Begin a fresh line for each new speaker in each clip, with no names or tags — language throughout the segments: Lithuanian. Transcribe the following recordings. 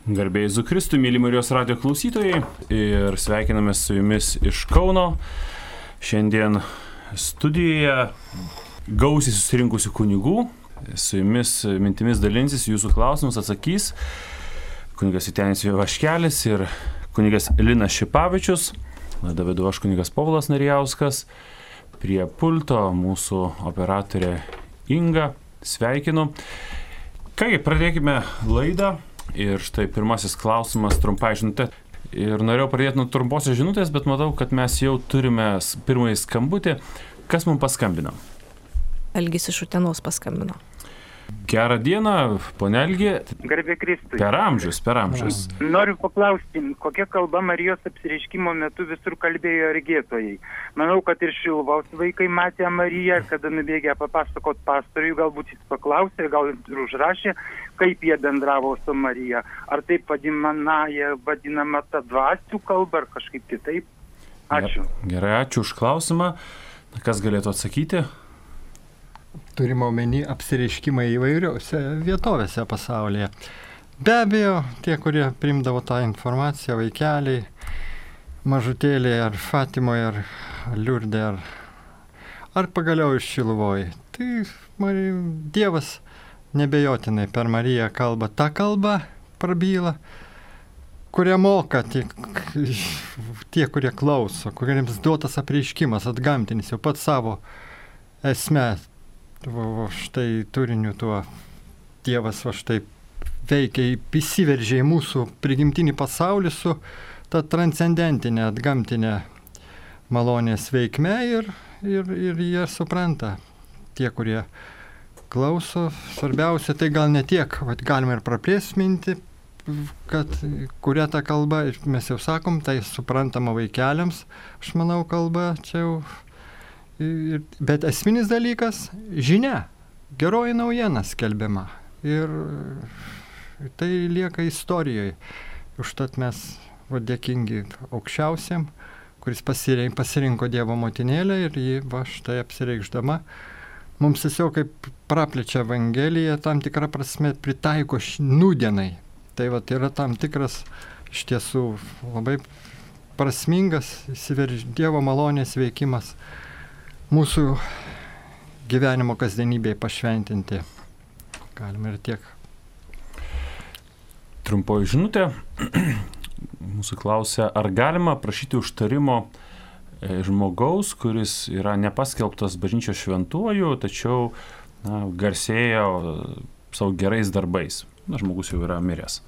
Garbėjai Jėzui Kristui, myli Marijos radijo klausytojai, ir sveikiname su jumis iš Kauno. Šiandien studijoje gausiai susirinkusių kunigų, su jumis mintimis dalinsis, jūsų klausimus atsakys kunigas Vytenis Vaškelis ir kunigas Linas Šipavičius. Laidą vedu aš, kunigas Povilas Narijauskas, prie pulto mūsų operatorė Inga. Sveikinu. Kągi, pradėkime laidą. Ir štai pirmasis klausimas, trumpai žinutė. Ir norėjau pradėti nuo trumposios žinutės, bet matau, kad mes jau turime pirmąjį skambutį. Kas mums paskambino?
Algis iš Utenos paskambino.
Gerą dieną, ponia Algi.
Garbė Kristui.
Per amžius.
Noriu paklausti, kokia kalba Marijos apsireiškimo metu visur kalbėjo regėtojai. Manau, kad ir Šiluvos vaikai matė Mariją, kada nubėgė papasakot pastoriui, galbūt jis paklausė, gal ir užrašė, kaip jie bendravo su Marija. Ar taip vadinama ta dvasių kalba, ar kažkaip kitaip? Ačiū.
Gerai, ačiū už klausimą. Kas galėtų atsakyti?
Turime omeny apsireiškimai įvairiose vietovėse pasaulyje. Be abejo, tie, kurie priimdavo tą informaciją, vaikeliai, mažutėliai, ar Fatimoje, ar Liurde, ar pagaliau iš Šiluvoje. Tai Dievas nebejotinai per Mariją kalba. Ta kalba prabyla, kurią moka tie, kurie klauso, kuriems duotas apreiškimas, atgamtinis, jau pats savo esmę. Štai turiniu tuo Dievas štai veikia, įsiveržia į mūsų prigimtinį pasaulį su ta transcendentinė, atgamtinė malonės veikme ir jie supranta. Tie, kurie klauso, svarbiausia, tai gal ne tiek, galima ir praplėsti mintį, kad kuria ta kalba, mes jau sakom, tai suprantama vaikeliams, aš manau, kalba čia jau. Bet esminis dalykas – žinia, geroji naujiena skelbiama. Ir tai lieka istorijoje. Užtat mes dėkingi aukščiausiam, kuris pasirinko Dievo motinėlę ir jį štai apsireikšdama. Mums tiesiog kaip praplečia Evangeliją, tam tikrą prasme pritaiko nūdienai. Tai yra tam tikras iš tiesų labai prasmingas Dievo malonės veikimas. Mūsų gyvenimo kasdienybėje pašventinti. Galime ir tiek.
Trumpoji žinutė. Mūsų klausia, ar galima prašyti užtarimo žmogaus, kuris yra nepaskelbtas bažnyčios šventuoju, tačiau garsėjo savo gerais darbais. Žmogus jau yra miręs.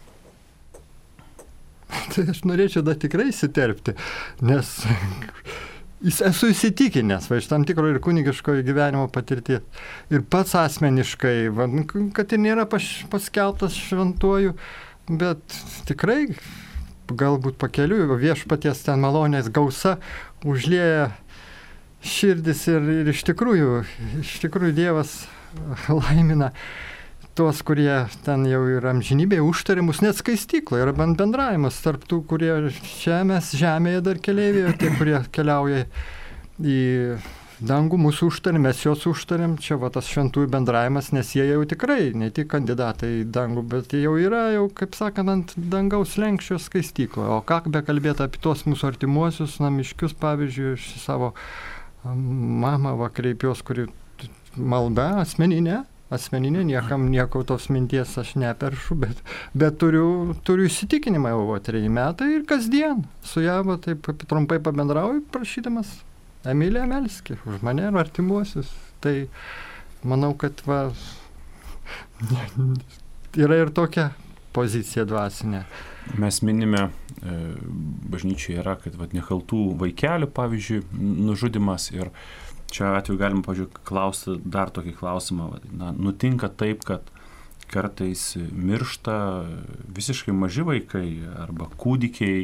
Tai aš norėčiau tikrai įsiterpti, nes esu įsitikinęs, iš tam tikro ir kunigiškojo gyvenimo patirties. Ir pats asmeniškai, kad ir nėra paskelbtas šventuoju, bet tikrai galbūt pakeliui viešpaties ten malonės gausa užlieja širdis ir iš tikrųjų Dievas laimina tuos, kurie ten jau yra amžinybėje užtarimus, net skaistykloje yra bendravimas tarp tų, kurie žemėje dar keleiviai, tie, kurie keliauja į dangų, mūsų užtarim, mes juos užtarim, čia tas šventųjų bendravimas, nes jie jau tikrai ne tik kandidatai į dangų, bet jie jau yra, kaip sakant, ant dangaus lenkščio skaistykloje. O ką be kalbėti apie tuos mūsų artimuosius, namiškius, pavyzdžiui, iš savo mamą kreipiuos, kuri malda asmeninė, nieko tos minties aš neperšu, bet turiu įsitikinimą jau 3 metai ir kasdien su ją taip trumpai pabendrauju, prašydamas Emiliją melski už mane ir artimuosius. Tai manau, kad yra ir tokia pozicija dvasinė.
Mes minime, bažnyčioje yra, kad nekaltų vaikelių, pavyzdžiui, nužudimas ir čia atveju galima, pavyzdžiui, klausti dar tokį klausimą. Nutinka taip, kad kartais miršta visiškai maži vaikai arba kūdikiai.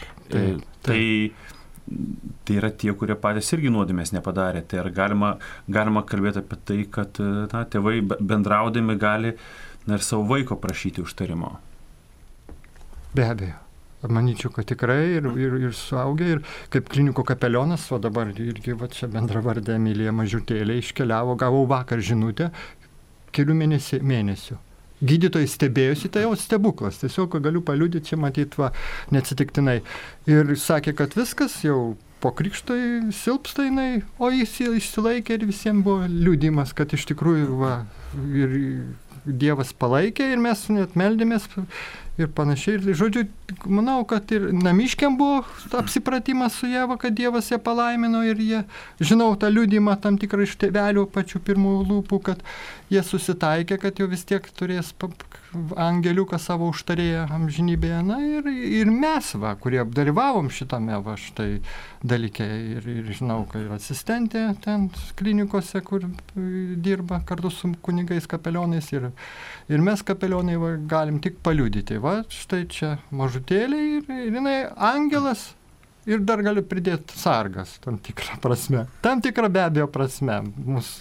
Tai yra tie, kurie patys irgi nuodėmės nepadarė. Tai ar galima kalbėti apie tai, kad tėvai bendraudami gali ir savo vaiko prašyti užtarimo?
Be abejo. Manyčiau, kad tikrai ir suaugę, ir kaip klinikų kapelionas, o dabar irgi čia bendravardė Emilija mažutėlė iškeliavo, gavau vakar žinutę, kelių mėnesių. gydytojai stebėjosi, tai jau stebuklas. Tiesiog galiu paliudyti, čia matyti neatsitiktinai. Ir sakė, kad viskas jau po krikšto silpsta jinai, o jis išsilaikė ir visiems buvo liudimas, kad iš tikrųjų ir Dievas palaikė ir mes net meldėmės ir panašiai. Ir, žodžiu, manau, kad ir namiškiam buvo apsipratimas su Jeva, kad Dievas ją palaimino ir jie, žinau tą liudimą tam tikrą iš tėvelių pačių pirmųjų lūpų, kad jie susitaikė, kad jau vis tiek turės angeliuką savo užtarėję amžinybėje. Na ir mes, kurie dalyvavom šitame štai dalyke ir žinau, kad ir asistentė ten klinikose, kur dirba kartu su kunigais kapelionais ir mes kapelionai galim tik paliudyti. Štai čia mažutėliai ir jinai angelas ir dar galiu pridėti sargas tam tikrą prasme. Tam tikrą be abejo prasme mus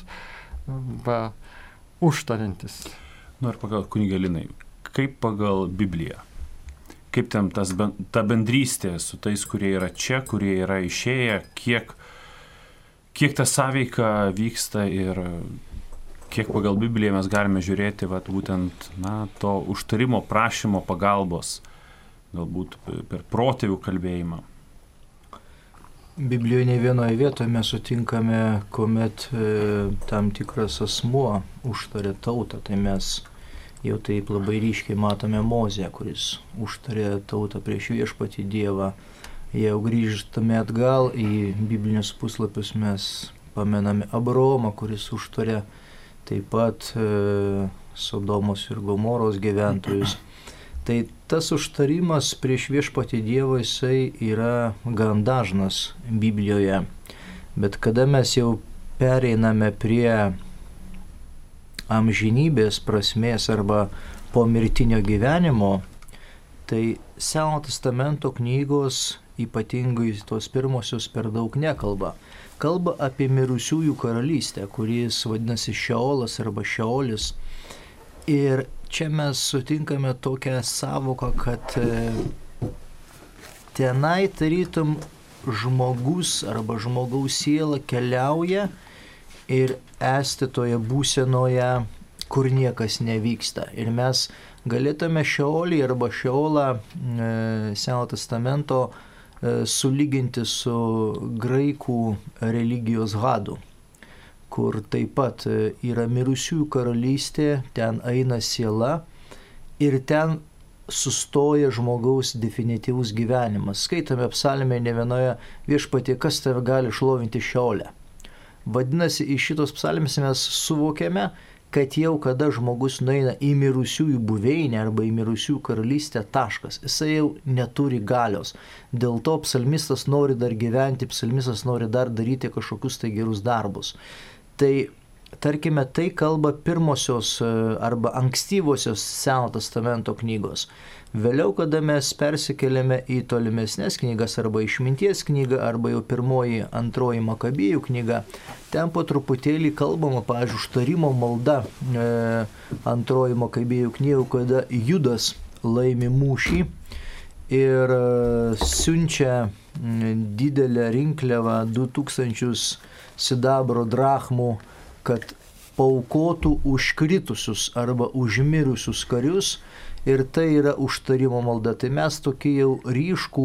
užtarintis.
Ir pagal kunigelinai, kaip pagal Bibliją? Kaip ten ta bendrystė su tais, kurie yra čia, kurie yra išėję, kiek ta sąveika vyksta ir kiek pagal Bibliją mes galime žiūrėti būtent to užtarimo, prašymo, pagalbos, galbūt per protėvių kalbėjimą.
Biblijoje ne vienoje vietoje mes sutinkame, kuomet tam tikras asmuo užtarė tautą, tai mes jau taip labai ryškiai matome Mozę, kuris užtarė tautą prieš viešpatį Dievą. Jau grįžtame atgal į biblinius puslapius, mes pamename Abraomą, kuris užtarė taip pat Sodomos ir Gomoros gyventojus. Tai tas užtarimas prieš viešpatį Dievą jisai yra gan dažnas Biblijoje. Bet kada mes jau pereiname prie amžinybės prasmės arba pomirtinio gyvenimo, tai Seno testamento knygos, ypatingai tos pirmosios, per daug nekalba. Kalba apie mirusiųjų karalystę, kuris vadinasi Šeolas arba Šeolis. Ir čia mes sutinkame tokią savoką, kad tenai tarytum žmogus arba žmogaus siela keliauja ir esti toje būsenoje, kur niekas nevyksta. Ir mes galėtume Šeolį arba Šeolą Seno testamento sulyginti su graikų religijos Hadu, kur taip pat yra mirusiųjų karalystė, ten eina siela ir ten sustoja žmogaus definityvus gyvenimas. Skaitome psalmėje ne vienoje: viešpatie, kas tave gali šlovinti Šeole. Vadinasi, iš šitos psalmės mes suvokiame, kad jau kada žmogus nueina į mirusiųjų buveinę arba į mirusiųjų karalystę, taškas. Jisai jau neturi galios. Dėl to psalmistas nori dar gyventi, psalmistas nori dar daryti kažkokius tai gerus darbus. Tai, tarkime, tai kalba pirmosios arba ankstyvosios Seno testamento knygos. Vėliau, kada mes persikeliame į tolimesnės knygas arba išminties knygą, arba jau pirmoji, antroji Makabėjų knyga, ten po truputėlį kalbama, pavyzdžiui, užtarimo malda antroji Makabėjų knyga, kada Judas laimi mūšį ir siunčia didelę rinkliavą 2000 sidabro drachmų, kad paaukotų užkritusius arba užmirusius karius. Ir tai yra užtarimo malda. Tai mes tokį jau ryškų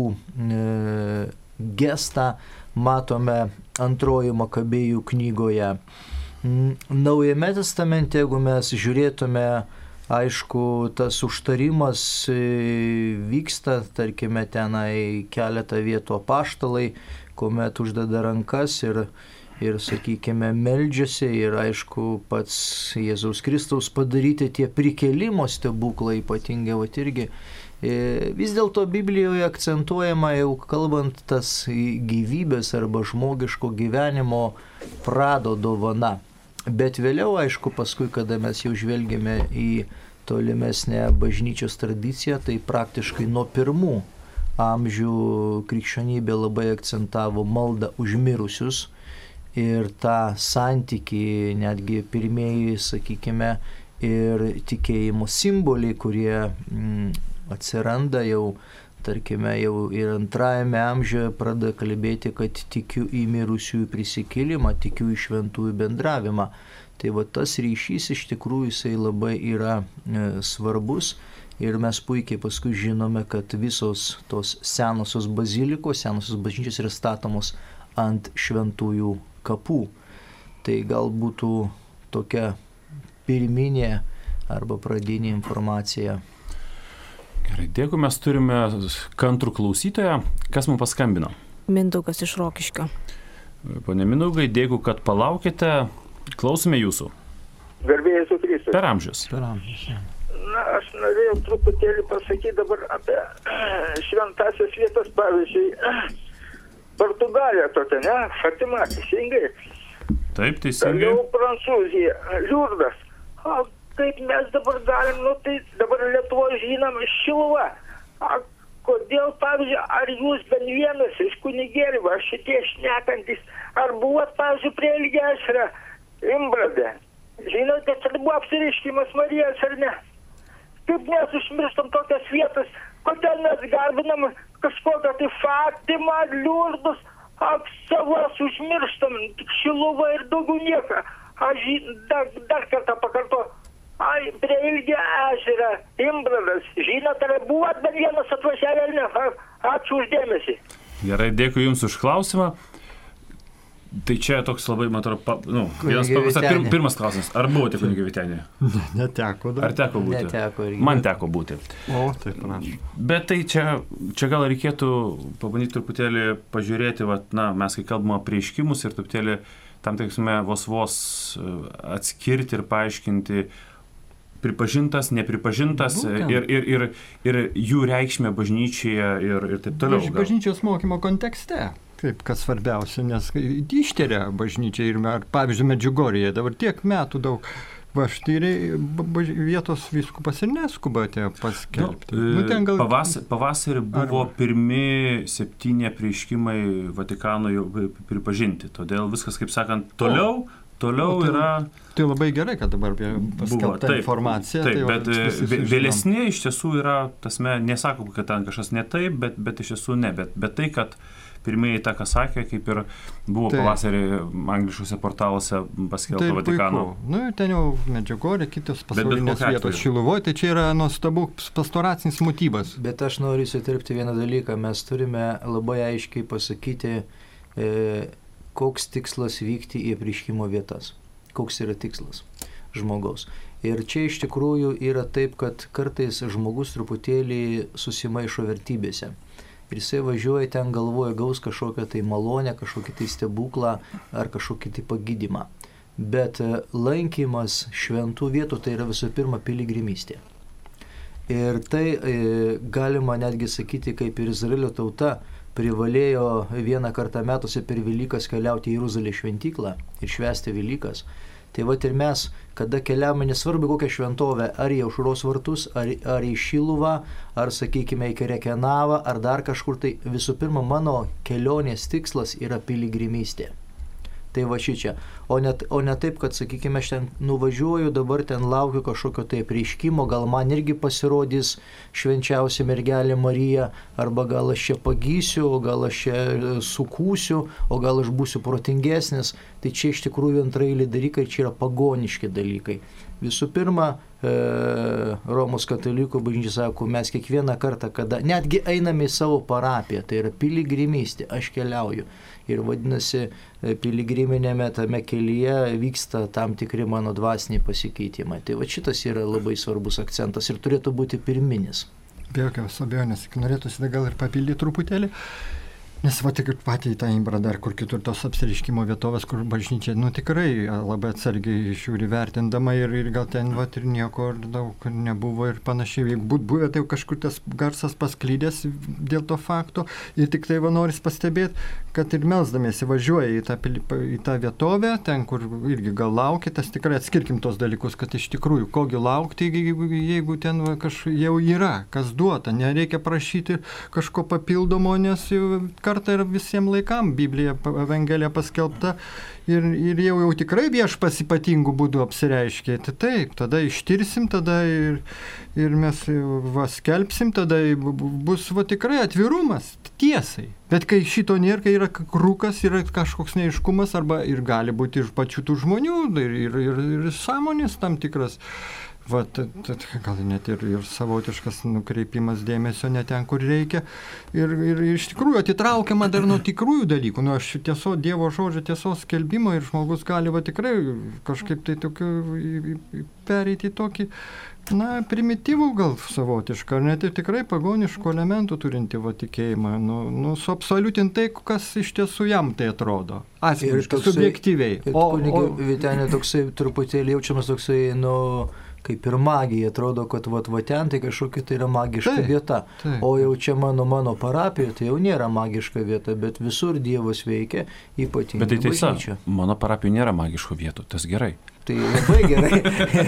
gestą matome antroji Makabėjų knygoje. Naujame testamente, jeigu mes žiūrėtume, aišku, tas užtarimas vyksta, tarkime, tenai keletą vietų apaštalai, kuomet uždeda rankas ir sakykime, meldžiasi ir aišku pats Jėzaus Kristaus padaryti tie prikėlimo stebuklai ypatingai, irgi. Vis dėlto Biblijoje akcentuojama, jau kalbant, tas gyvybės arba žmogiško gyvenimo prado dovana. Bet vėliau, aišku, paskui, kada mes jau žvelgėme į tolimesnę bažnyčios tradiciją, tai praktiškai nuo pirmų amžių krikščionybė labai akcentavo maldą už mirusius. Ir tą santykį, netgi pirmieji, sakykime, ir tikėjimo simboliai, kurie atsiranda jau tarkime, jau ir antrajame amžiuje pradeda kalbėti, kad tikiu į mirusiųjų prisikėlimą, tikiu į šventųjų bendravimą. Tai va tas ryšys iš tikrųjų jisai labai yra svarbus ir mes puikiai paskui žinome, kad visos tos senosios bazilikos, senosios bažnyčios yra statomos ant šventųjų kapų. Tai gal būtų tokia pirminė arba pradinė informacija.
Gerai, dėkui, mes turime kantrų klausytoją. Kas mums paskambino?
Mindaugas iš Rokiškio.
Pone Mindaugai, dėkui, kad palaukite. Klausome jūsų.
Garbė Jėzus Kristus.
Per amžius.
Na, aš norėjau truputėlį pasakyti dabar apie šventasias vietas, pavyzdžiui, Portugalija tokia, ne? Fatima, teisingai.
Taip, teisingai.
Toliau Prancūzija, Liurdas. O kaip mes dabar galim, tai dabar Lietuvoje žinom Šiluva. Kodėl, pavyzdžiui, ar jūs bent vienas iš kunigėlių, ar šitie šnekantis, ar buvot, pavyzdžiui, prie Ilgesrio, Imbrade? Žinote, kad buvo apsireiškimas Marijos, ar ne? Kaip mes užmirstam tokias vietas, kodėl mes garbinam kažkokią tai Fatimą, Liurdus, savas užmirstam, tik Šiluvą ir daugiau nieką. Aš dar kartą pakartoju. Prie Ilgio ežerą, Imbradas, žinot, ar buvot bent vienas atvažiavę, ar ne? Ačiū už dėmesį.
Gerai, dėkui Jums už klausimą. Tai čia toks labai, man atrodo, pirmas klausimas. Ar buvote kunigė Vytenėje?
Neteko dar.
Ar teko būti?
Neteko.
Man teko būti.
O, taip panašu.
Bet tai čia gal reikėtų pabandyti truputėlį pažiūrėti, mes kai kalbame apie iškimus ir truputėlį tam tiksime vos atskirti ir paaiškinti pripažintas, nepripažintas ir jų reikšmė bažnyčioje ir taip toliau.
Bažnyčios mokymo kontekste. Taip, kas svarbiausia, nes išteria bažnyčia ir, pavyzdžiui, Medžiugorėje dabar tiek metų daug. Va, štai vietos vyskupas ir neskuba atėjo paskelbti.
Pavasarį buvo pirmi 7 apreiškimai Vatikano jau pripažinti. Todėl viskas, kaip sakant, toliau yra...
Tai labai gerai, kad dabar paskelbta informacija.
Taip, bet vėlesni iš tiesų yra, tasme, nesako, kad ten kažkas ne taip, bet iš tiesų ne. Bet tai, kad pirmieji tą, ką sakė, kaip ir buvo pavasarį angliškose portaluose paskelbta Vatikano.
Nu, ten jau Medžiugorė, kitos pasaulinės vietos Šiluvoje, tai čia yra nuostabus pastoracinis motyvas.
Bet aš noriu įsiterpti vieną dalyką. Mes turime labai aiškiai pasakyti, koks tikslas vykti į apreiškimo vietas. Koks yra tikslas žmogaus. Ir čia iš tikrųjų yra taip, kad kartais žmogus truputėlį susimaišo vertybėse. Ir jisai važiuoja ten, galvoja, gaus kažkokią tai malonę, kažkokį tai stebuklą ar kažkokį tai pagydymą. Bet lankymas šventų vietų tai yra visų pirma piligrimystė. Ir tai galima netgi sakyti, kaip ir Izraelio tauta privalėjo vieną kartą metuose per Velykas keliauti į Jeruzalės šventyklą ir švęsti Velykas. Tai va ir mes, kada keliavome, nesvarbu kokią šventovę, ar į Aušros vartus, ar į Šiluvą, ar, sakykime, į Kerekenavą, ar dar kažkur, tai visų pirma mano kelionės tikslas yra piligrimystė. Tai va šičia. O ne taip, kad, sakykime, aš ten nuvažiuoju, dabar ten laukiu kažkokio tai apreiškimo, gal man irgi pasirodys švenčiausia mergelė Marija, arba gal aš čia pagysiu, o gal aš čia sukūsiu, o gal aš būsiu protingesnis. Tai čia iš tikrųjų antraeiliai dalykai, čia yra pagoniški dalykai. Visų pirma, Romos katalikų bažnyčia sako, mes kiekvieną kartą, kada netgi einame į savo parapiją, tai yra piligrimystė, aš keliauju. Ir vadinasi, piligriminėme tame kelyje vyksta tam tikri mano dvasiniai pasikeitimai. Tai va šitas yra labai svarbus akcentas ir turėtų būti pirminis.
Be jokios abejonės, norėtųsi gal ir papildyti truputėlį. Nes va tik patį į tą Imbradą ar kur kitur tos apsireiškimo vietovės, kur bažnyčia, tikrai labai atsargiai žiūri vertindama ir gal ten ir nieko daug nebuvo ir panašiai. Jeigu būtų buvę, tai kažkur tas garsas pasklydęs dėl to fakto ir tik tai noris pastebėti, kad ir melsdamiesi važiuoja į tą vietovę, ten kur irgi gal laukia, tas tikrai atskirkim tos dalykus, kad iš tikrųjų kogi laukti, jeigu ten jau yra, kas duota, nereikia prašyti kažko papildomo, nes jau kartą ir visiems laikam Biblija, Evangelija paskelbta ir jau tikrai viešpats ypatingų būdų apsireiškė. Tai taip, tada ištirsim, tada ir mes skelbsim, tada bus tikrai atvirumas tiesai. Bet kai šito nėra, kai yra rūkas, yra kažkoks neaiškumas arba ir gali būti iš pačių tų žmonių ir sąmonės tam tikras. Gal net ir savotiškas nukreipimas dėmesio ne ten, kur reikia. Ir iš tikrųjų atitraukiama dar nuo tikrųjų dalykų. Aš Dievo žodžio tiesos skelbimo ir žmogus gali tikrai kažkaip tai pereiti į tokį, primityvų gal savotišką, ar net ir tikrai pagoniškų elementų turinti tikėjimą, suabsoliutinti tai, kas iš tiesų jam tai atrodo. Asmeniškai, subjektyviai.
O Vytenė toksai truputėlį jaučiamas toksai, kaip ir magija, atrodo, kad ten tai kažkokia tai yra magiška vieta.
Taip.
O jau čia mano parapija, tai jau nėra magiška vieta, bet visur Dievas veikia, ypatingai
bažnyčia. Bet tai tiesa,
bažnyčia.
mano parapija nėra magiškų vietų, tas gerai.
Tai labai gerai.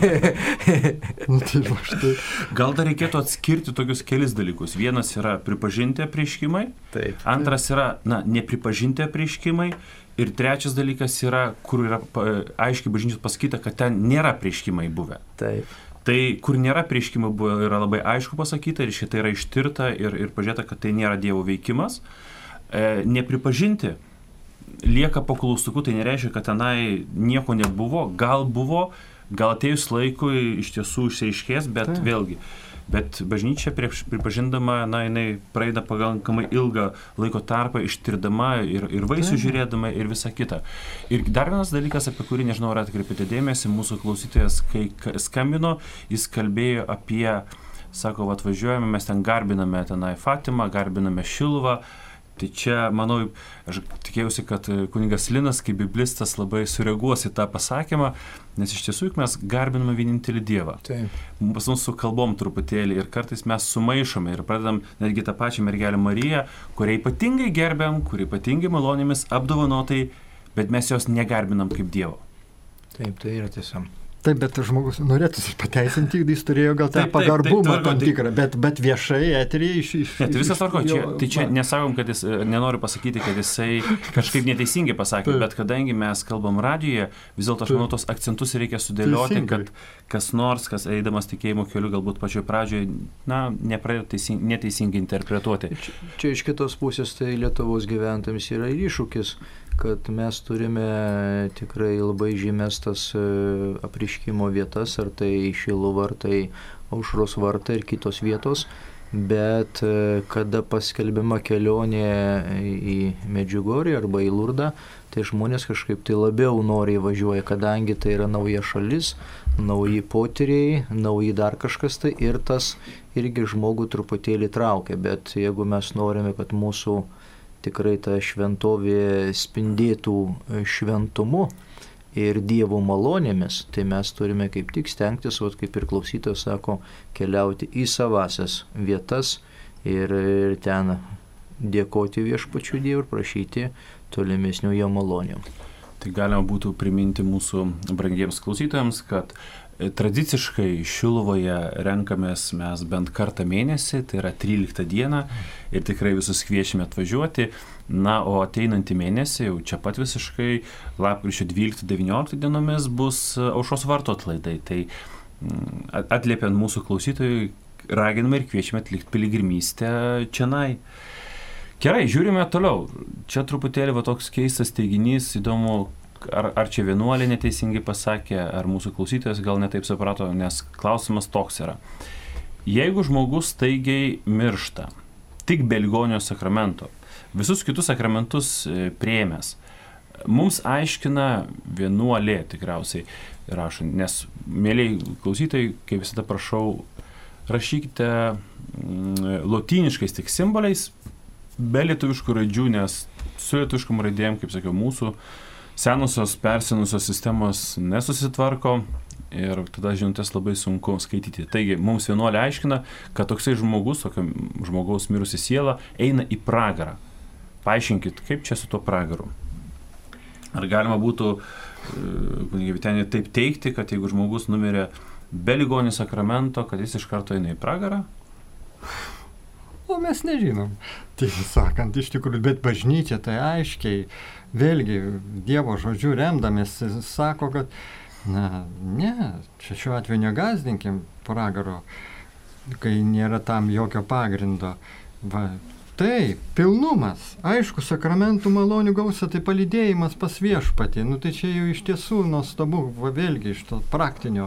Gal dar reikėtų atskirti tokius kelis dalykus. Vienas yra pripažinti apreiškimai, antras yra nepripažinti apreiškimai. Ir trečias dalykas yra, kur yra aiškiai bažnyčios pasakyta, kad ten nėra apreiškimai buvę.
Taip.
Tai, kur nėra apreiškimai buvę, yra labai aišku pasakyta ir šitai yra ištirta ir pažiūrėta, kad tai nėra Dievo veikimas. Nepripažinti lieka po klaustuku, tai nereiškia, kad tenai nieko nebuvo, gal atėjus laikui iš tiesų išsiaiškės, bet vėlgi. Bet bažnyčia pripažindama, jinai praeina pakankamai ilgą laiko tarpą ištirdama ir vaisių žiūrėdama ir visa kita. Ir dar vienas dalykas, apie kurį, nežinau, ar atkreipėte dėmesį, mūsų klausytojas, kai skambino, jis kalbėjo apie, sako, atvažiuojame, mes ten garbiname tenai Fatimą, garbiname Šiluvą. Tai čia, manau, aš tikėjausi, kad kunigas Linas, kaip biblistas, labai sureaguos į tą pasakymą, nes iš tiesų mes garbiname vienintelį Dievą.
Taip.
Pas mus su kalbom truputėlį ir kartais mes sumaišome ir pradedam netgi tą pačią mergelę Mariją, kurią ypatingai gerbiam, kuri ypatingai malonėmis apdovanotai, bet mes jos negarbinam kaip Dievo.
Taip, tai yra tiesa.
Taip, bet žmogus norėtųsi pateisinti, jis turėjo gal tą pagarbumą tam tikrą, bet viešai eterį
tai viskas tvarko, čia nesakom, kad jis nenori pasakyti, kad jisai kažkaip neteisingai pasakė, bet kadangi mes kalbam radijoje, vis dėlto aš manau, tos akcentus reikia sudėlioti, kad kas nors, kas eidamas tikėjimo keliu, galbūt pačioj pradžioje, nepradėjo neteisingai interpretuoti.
Čia iš kitos pusės tai Lietuvos gyventojams yra iššūkis, kad mes turime tikrai labai žymės tas apreiškimo vietas, ar tai Šiluva, ar tai Aušros vartai ir kitos vietos, bet kada paskelbiama kelionė į Medžiugorję arba į Lurdą, tai žmonės kažkaip tai labiau noriai važiuoja, kadangi tai yra nauja šalis, nauji potyriai, nauji dar kažkas tai ir tas irgi žmogų truputėlį traukia, bet jeigu mes norime, kad mūsų tikrai ta šventovė spindėtų šventumu ir Dievo malonėmis, tai mes turime kaip tik stengtis, kaip ir klausytojas sako, keliauti į savasias vietas ir ten dėkoti viešpačiu Dievui ir prašyti tolimesnių jo malonių.
Tai galima būtų priminti mūsų brangiems klausytojams, kad tradiciškai Šiluvoje renkamės mes bent kartą mėnesį, tai yra 13 dieną ir tikrai visus kviečiame atvažiuoti. O ateinantį mėnesį, jau čia pat visiškai, lapkričio 12-19 dienomis bus Aušros vartų atlaidai. Tai atliepiant mūsų klausytojui, raginame ir kviečiame atlikti piligrimystę čionai. Gerai, žiūrime toliau. Čia truputėlį toks keistas teiginys, įdomu, ar čia vienuolė neteisingai pasakė, ar mūsų klausytojas gal netaip suprato, nes klausimas toks yra. Jeigu žmogus staigiai miršta, tik be ligonio sakramento, visus kitus sakramentus priėmęs, mums aiškina vienuolė tikriausiai rašo, nes, mėlyjei klausytojai, kaip visada prašau, rašykite lotyniškais tik simboliais, be lietuviškų raidžių, nes su lietuviškom raidėm, kaip sakiau, mūsų senusios, persenusios sistemos nesusitvarko ir tada žinutės labai sunku skaityti. Taigi, mums vienuolė aiškina, kad toksai žmogus, tokio žmogaus mirusi siela, eina į pragarą. Paaiškinkit, kaip čia su tuo pragaru? Ar galima būtų, Vytenė, taip teigti, kad jeigu žmogus numirė be ligonių sakramento, kad jis iš karto eina į pragarą?
O mes nežinom. Tiesą sakant, iš tikrųjų, bet bažnyčia tai aiškiai, vėlgi, Dievo žodžiu remdamės, sako, kad, čia šiuo atveju negąsdinkim pragaro, kai nėra tam jokio pagrindo. Taip, pilnumas, aišku, sakramentų malonių gausa, tai palydėjimas pas viešpatį, tai čia jau iš tiesų nuostabu, vėlgi iš to praktinio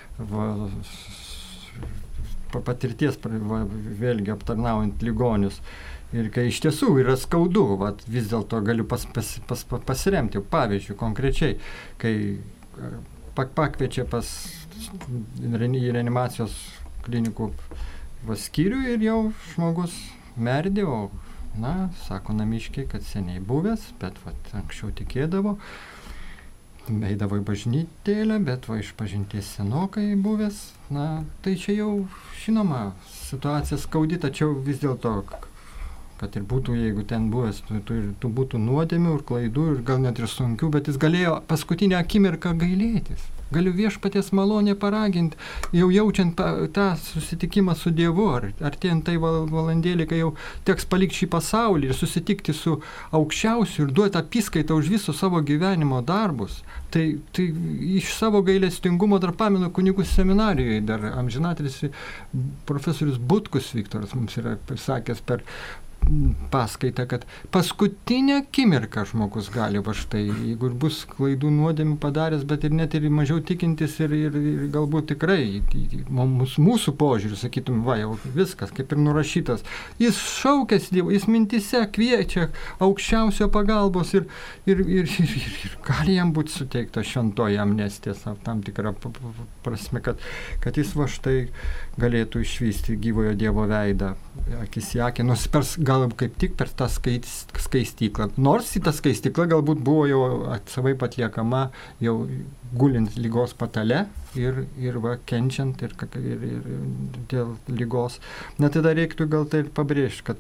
patirties, vėlgi aptarnaujant ligonius. Ir kai iš tiesų yra skaudu, vis dėlto galiu pasiremti, pavyzdžiui, konkrečiai, kai pakviečia į reanimacijos klinikų skyrių ir jau žmogus merdė, sako namiškiai, kad seniai buvęs, bet anksčiau tikėdavo, eidavo į bažnytėlę, bet iš pažinties senokai buvęs, tai čia jau, žinoma, situacija skaudi, tačiau vis dėlto, kad ir būtų, jeigu ten buvęs, tų būtų nuodėmių ir klaidų ir gal net ir sunkių, bet jis galėjo paskutinę akimirką gailėtis. Galiu viešpaties malonę paraginti, jau jaučiant tą susitikimą su Dievu, artėjant tai valandėlį, kai jau teks palikti šį pasaulį ir susitikti su aukščiausiu ir duoti apskaitą už visus savo gyvenimo darbus. Tai iš savo gailestingumo dar pamenu kunigų seminarijoje, dar amžinatilsį profesorius Butkus Viktoras mums yra sakęs per paskaitą, kad paskutinę akimirką žmogus gali štai, jeigu ir bus klaidų nuodėmių padaręs, bet ir net ir mažiau tikintis ir galbūt tikrai mūsų požiūrį, sakytum, jau viskas, kaip ir nurašytas. Jis šaukės Dievo, jis mintise kviečia aukščiausio pagalbos ir gali jam būti suteikta šventoji amnestija tam tikrą prasme, kad jis štai galėtų išvysti gyvojo Dievo veidą, akis į akį, gal kaip tik per tą skaistyklą. Nors į tą skaistyklą galbūt buvo jau savaip atliekama, jau gulint lygos patale ir kenčiant ir dėl lygos. Tada reiktų gal tai ir pabrėžti, kad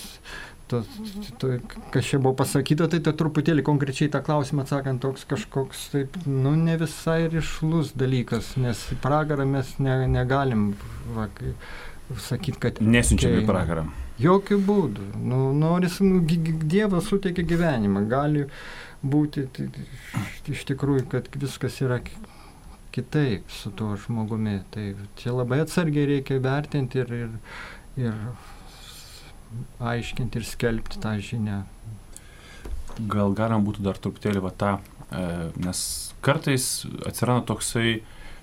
kas čia buvo pasakyta, tai truputėlį konkrečiai tą klausimą atsakant, toks kažkoks taip, ne visai rišlus dalykas, nes į pragarą mes negalim sakyti, kad
nesiunčiame į pragarą.
Jokių būdų. Noris, Dievas suteikia gyvenimą. Gali būti iš tikrųjų, kad viskas yra kitaip su tuo žmogumi. Tai čia labai atsargiai reikia vertinti ir aiškinti ir skelbti tą žinią.
Gal galima būtų dar truputėlį nes kartais atsiranda toksai,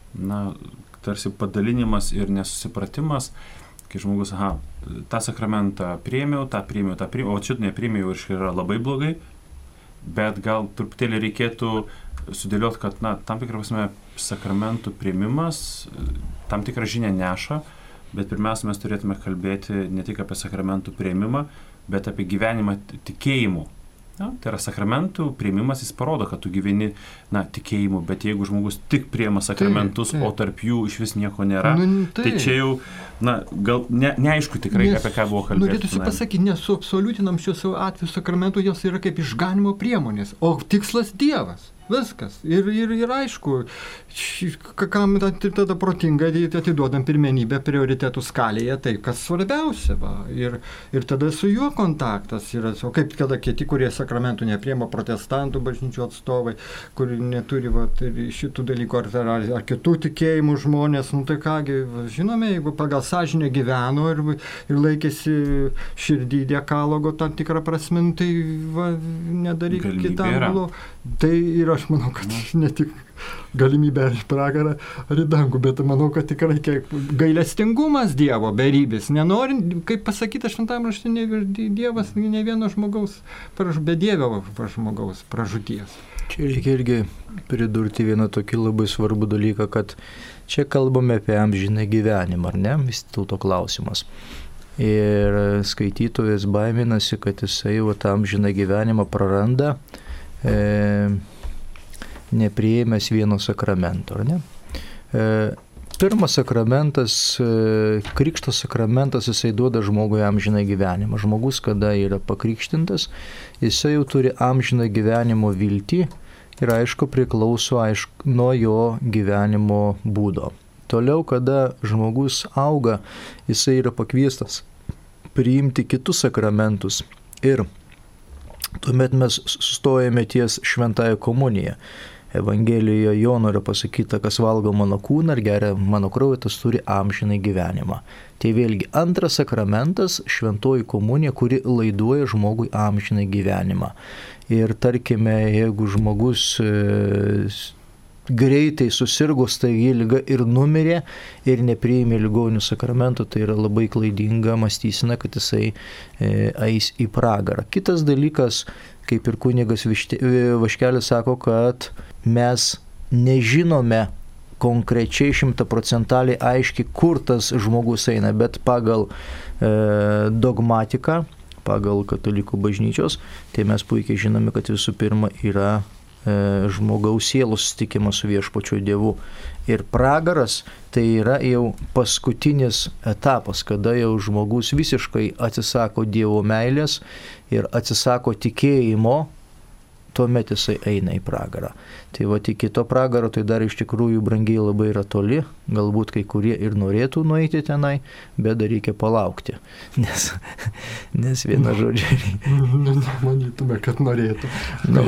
tarsi padalinimas ir nesusipratimas, kai žmogus, tą sakramentą priėmiau, o šitą nepriėmiau ir yra labai blogai, bet gal truputėlį reikėtų sudėlioti, kad, tam tikrą prasme, sakramentų priėmimas tam tikrą žinią neša, bet pirmiausia, mes turėtume kalbėti ne tik apie sakramentų priėmimą, bet apie gyvenimą tikėjimu. Tai yra sakramentų priėmimas, jis parodo, kad tu gyveni tikėjimu, bet jeigu žmogus tik priėma sakramentus, o tarp jų iš vis nieko nėra, tai čia jau, gal neaišku tikrai, apie ką buvo kalbėti.
Norėtųsi pasakyti, nesuabsoliutinam šios atveju sakramentų, jos yra kaip išganymo priemonės, o tikslas Dievas. Viskas. Ir aišku, kam tada protingai atiduodam pirmenybę prioritetų skalėje, tai kas svarbiausia. Ir tada su juo kontaktas yra. O kaip kada kiti, kurie sakramentų nepriima, protestantų bažnyčių atstovai, kurie neturi šitų dalykų ar kitų tikėjimų žmonės, tai kągi, žinome, jeigu pagal sąžinę gyveno ir laikėsi širdį dekalogo tam tikrą prasme, tai nedaryk kitam blogo. Tai ir aš manau, kad ne tik galimybė ar į pragarą, ar į dangų, bet manau, kad tikrai gailestingumas Dievo berybės. Nenorint, kaip pasakyta šventame rašte, Dievas ne vieno žmogaus, be Dievio žmogaus pražūties.
Čia reikia irgi pridurti vieną tokį labai svarbų dalyką, kad čia kalbame apie amžiną gyvenimą, ar ne? Vis dėlto klausimas. Ir skaitytojas baiminasi, kad jisai tą amžiną gyvenimą praranda, nepriėmęs vieno sakramento, ar ne? Pirmas sakramentas, krikšto sakramentas, jisai duoda žmogui amžiną gyvenimą. Žmogus, kada yra pakrikštintas, jisai jau turi amžiną gyvenimo viltį ir aišku priklauso nuo jo gyvenimo būdo. Toliau, kada žmogus auga, jisai yra pakviestas priimti kitus sakramentus. Ir tuomet mes sustojame ties šventąją komuniją. Evangelijoje Jono yra pasakyta, kas valgo mano kūną ir geria mano kraują, tas turi amžinai gyvenimą. Tai vėlgi antras sakramentas, šventoji komunija, kuri laiduoja žmogui amžinai gyvenimą. Ir tarkime, jeigu žmogus greitai susirgo staigiai liga ir numirė ir nepriėmė ligonių sakramento, tai yra labai klaidinga mąstysena, kad jisai eis į pragarą. Kitas dalykas, kaip ir kunigas Vaškelis sako, kad mes nežinome konkrečiai 100% aiškiai, kur tas žmogus eina, bet pagal dogmatiką, pagal katalikų bažnyčios, tai mes puikiai žinome, kad visų pirma yra žmogaus sielos susitikimas su viešpačiu Dievu. Ir pragaras tai yra jau paskutinis etapas, kada jau žmogus visiškai atsisako Dievo meilės ir atsisako tikėjimo, tuomet jisai eina į pragarą. Tai va, iki to pragaro tai dar iš tikrųjų brangiai labai yra toli, galbūt kai kurie ir norėtų nueiti tenai, bet dar reikia palaukti, nes vieną žodžią reikia.
Manytume, kad norėtų.
Nu,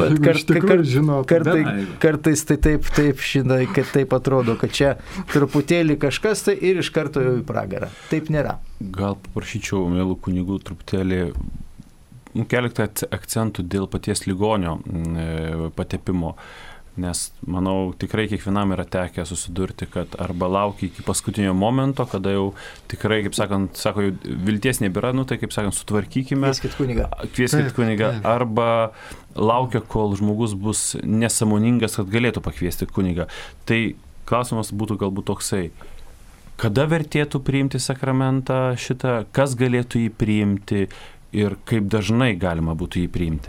kartais tai taip, žinai, kad taip atrodo, kad čia truputėlį kažkas tai ir iš karto jau į pragarą. Taip nėra.
Gal paprašyčiau, mielų kunigų, truputėlį keletą akcentų dėl paties ligonio patepimo, nes manau tikrai kiekvienam yra tekę susidurti, kad arba laukia iki paskutinio momento, kada jau tikrai, kaip sakant, sako, jau vilties nebėra, tai kaip sakant, sutvarkykime. Kvieskit kunigą. Arba laukia, kol žmogus bus nesąmoningas, kad galėtų pakviesti kunigą. Tai klausimas būtų galbūt toksai. Kada vertėtų priimti sakramentą šitą, kas galėtų jį priimti ir kaip dažnai galima būtų jį priimti?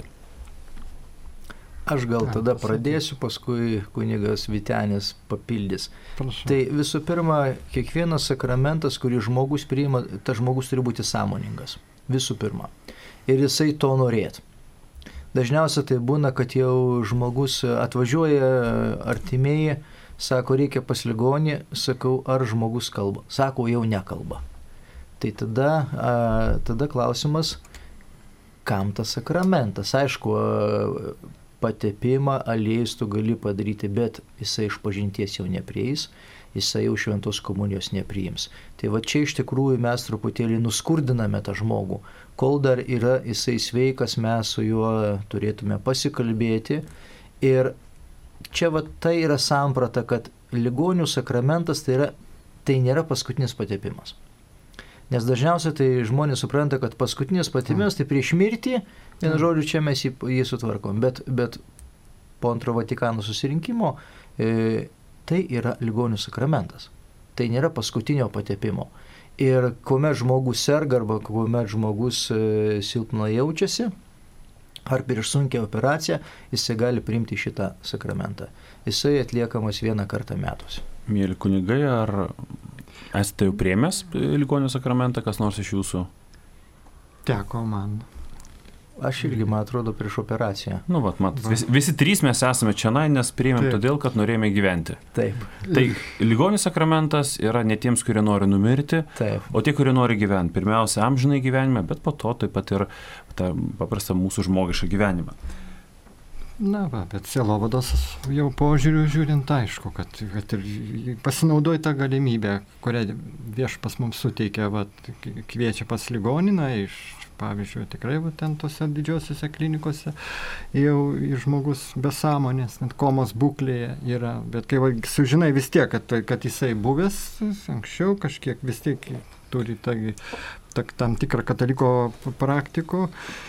Aš gal tada pradėsiu, paskui kunigas Vytenis papildys. Prašau. Tai visų pirma, kiekvienas sakramentas, kurį žmogus priima, tas žmogus turi būti sąmoningas. Visų pirma. Ir jisai to norėtų. Dažniausiai tai būna, kad jau žmogus atvažiuoja artimieji, sako, reikia pas ligonį, sakau, ar žmogus kalba. Sako, jau nekalba. Tai tada klausimas, kam tas sakramentas? Aišku, patepimą aliejus tu gali padaryti, bet jisai išpažinties jau neprieis, jisai jau šventos komunijos nepriims. Tai va čia iš tikrųjų mes truputėlį nuskurdiname tą žmogų. Kol dar yra jisai sveikas, mes su juo turėtume pasikalbėti. Ir čia va tai yra samprata, kad ligonių sakramentas tai nėra paskutinis patepimas. Nes dažniausiai tai žmonės supranta, kad paskutinis patepimas tai prieš mirtį, vienu žodžiu, čia mes jį sutvarkom. Bet po antro Vatikano susirinkimo tai yra ligonių sakramentas. Tai nėra paskutinio patepimo. Ir kuomet žmogus serga arba kuomet žmogus silpnai jaučiasi, ar prieš sunkią operaciją, jisai gali priimti šitą sakramentą. Jisai atliekamas vieną kartą metuose.
Mėly kunigai, ar esate jau priėmęs ligonių sakramentą, kas nors iš jūsų?
Teko man.
Aš irgi, man atrodo, prieš operaciją.
Nu, visi trys mes esame čia, nes priėmėm todėl, kad norėjome gyventi.
Taip.
Tai ligonių sakramentas yra ne tiems, kurie nori numirti,
taip,
o tie, kurie nori gyventi. Pirmiausia, amžinai gyvenime, bet po to taip pat ir tą paprastą mūsų žmogišką gyvenimą.
Na, bet sielovados jau požiūriu žiūrint aišku, kad ir pasinaudoja tą galimybę, kurią viešpas mums suteikia, kviečia pas ligoniną, pavyzdžiui, tikrai ten tose didžiosiuose klinikose jau žmogus be sąmonės, net komos būklėje yra, bet kai sužinai vis tiek, kad jisai buvęs anksčiau kažkiek vis tiek turi tam tikrą kataliko praktikų,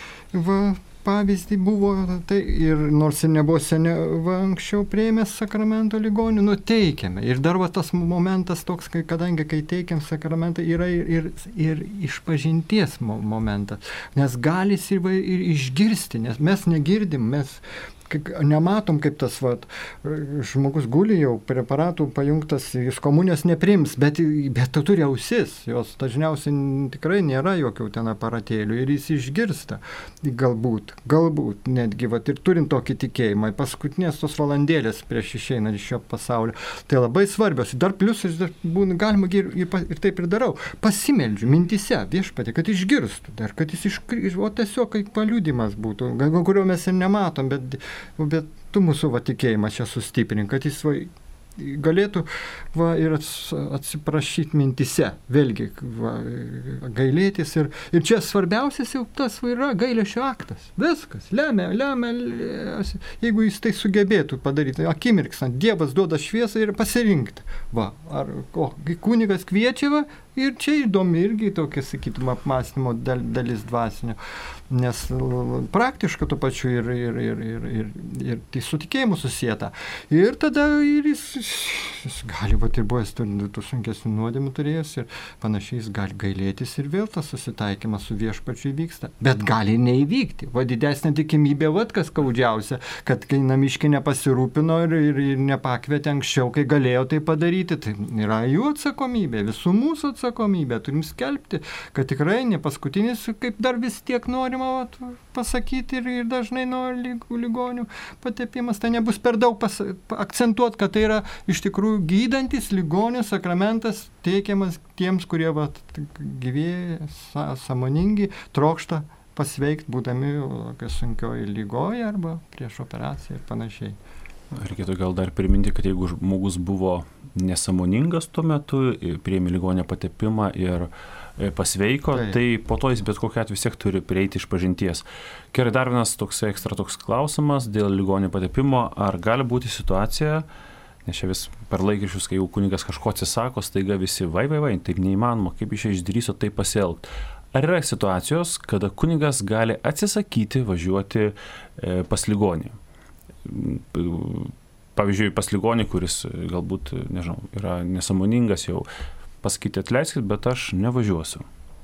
pavyzdį buvo, tai ir nors ir nebuvo anksčiau priėmęs sakramento ligonių, teikiame. Ir dar tas momentas toks, kadangi kai teikiam sakramentą, yra ir išpažinties momentas. Nes gali ir išgirsti, nes mes negirdim, mes nematom, kaip tas žmogus guli jau preparatų pajungtas, jis komunijos neprims, bet tu turi ausis, jos dažniausiai tikrai nėra jokių ten aparatėlių ir jis išgirsta, galbūt netgi, ir turint tokį tikėjimą, paskutinės tos valandėlės prieš išeinant iš šio pasaulio, tai labai svarbios, dar plius galima ir taip ir darau, pasimeldžiu mintyse viešpatie, kad išgirstų, dar kad jis tiesiog kaip paliudimas būtų, kurio mes ir nematom, bet tu mūsų tikėjimą čia sustiprink, kad jis galėtų ir atsiprašyti mintyse, vėlgi gailėtis ir čia svarbiausias jau tas yra gailesčio aktas, viskas, lemia, jeigu jis tai sugebėtų padaryti, akimirkstant, Dievas duoda šviesą ir pasirinkti, kunigas kviečia, ir čia įdomi irgi tokia, sakytum, apmąstymo dalis dvasinio, nes praktiška tuo pačiu ir tai su tikėjimu susieta. Ir tada jis gali, ir buvęs tų sunkesnių nuodėmių turėjęs ir panašiai jis gali gailėtis ir vėl tas susitaikymas su viešpačiu įvyksta. Bet gali neįvykti. Didesnė tikimybė, kas skaudžiausia, kad kai namiškiai nepasirūpino ir nepakvietė anksčiau, kai galėjo tai padaryti, tai yra jų atsakomybė, visų mūsų atsakomybė. Turim skelbti, kad tikrai ne paskutinis, kaip dar vis tiek norima pasakyti ir dažnai nuo ligonių patepimas. Tai nebus per daug akcentuoti, kad tai yra iš tikrųjų gydantis ligonių sakramentas teikiamas tiems, kurie gyvieji, sąmoningi, trokšta pasveikti, būdami sunkioje lygoje arba prieš operaciją ir panašiai.
Reikėtų gal dar priminti, kad jeigu žmogus buvo nesąmoningas tuo metu, priėmė ligonio patepimą ir pasveiko, tai po to jis bet kokiu atveju vis tiek turi prieiti išpažinties. Gerai, dar vienas toks klausimas dėl ligonio patepimo. Ar gali būti situacija, nes čia vis per laikraščius, kai jau kunigas kažko atsisako, staiga visi taip neįmanoma, kaip iš išdrįso taip pasielgti. Ar yra situacijos, kada kunigas gali atsisakyti važiuoti pas ligonį? Pavyzdžiui, pas ligonį, kuris galbūt, nežinau, yra nesąmoningas jau, pasakyti atleiskit, bet aš nevažiuosiu.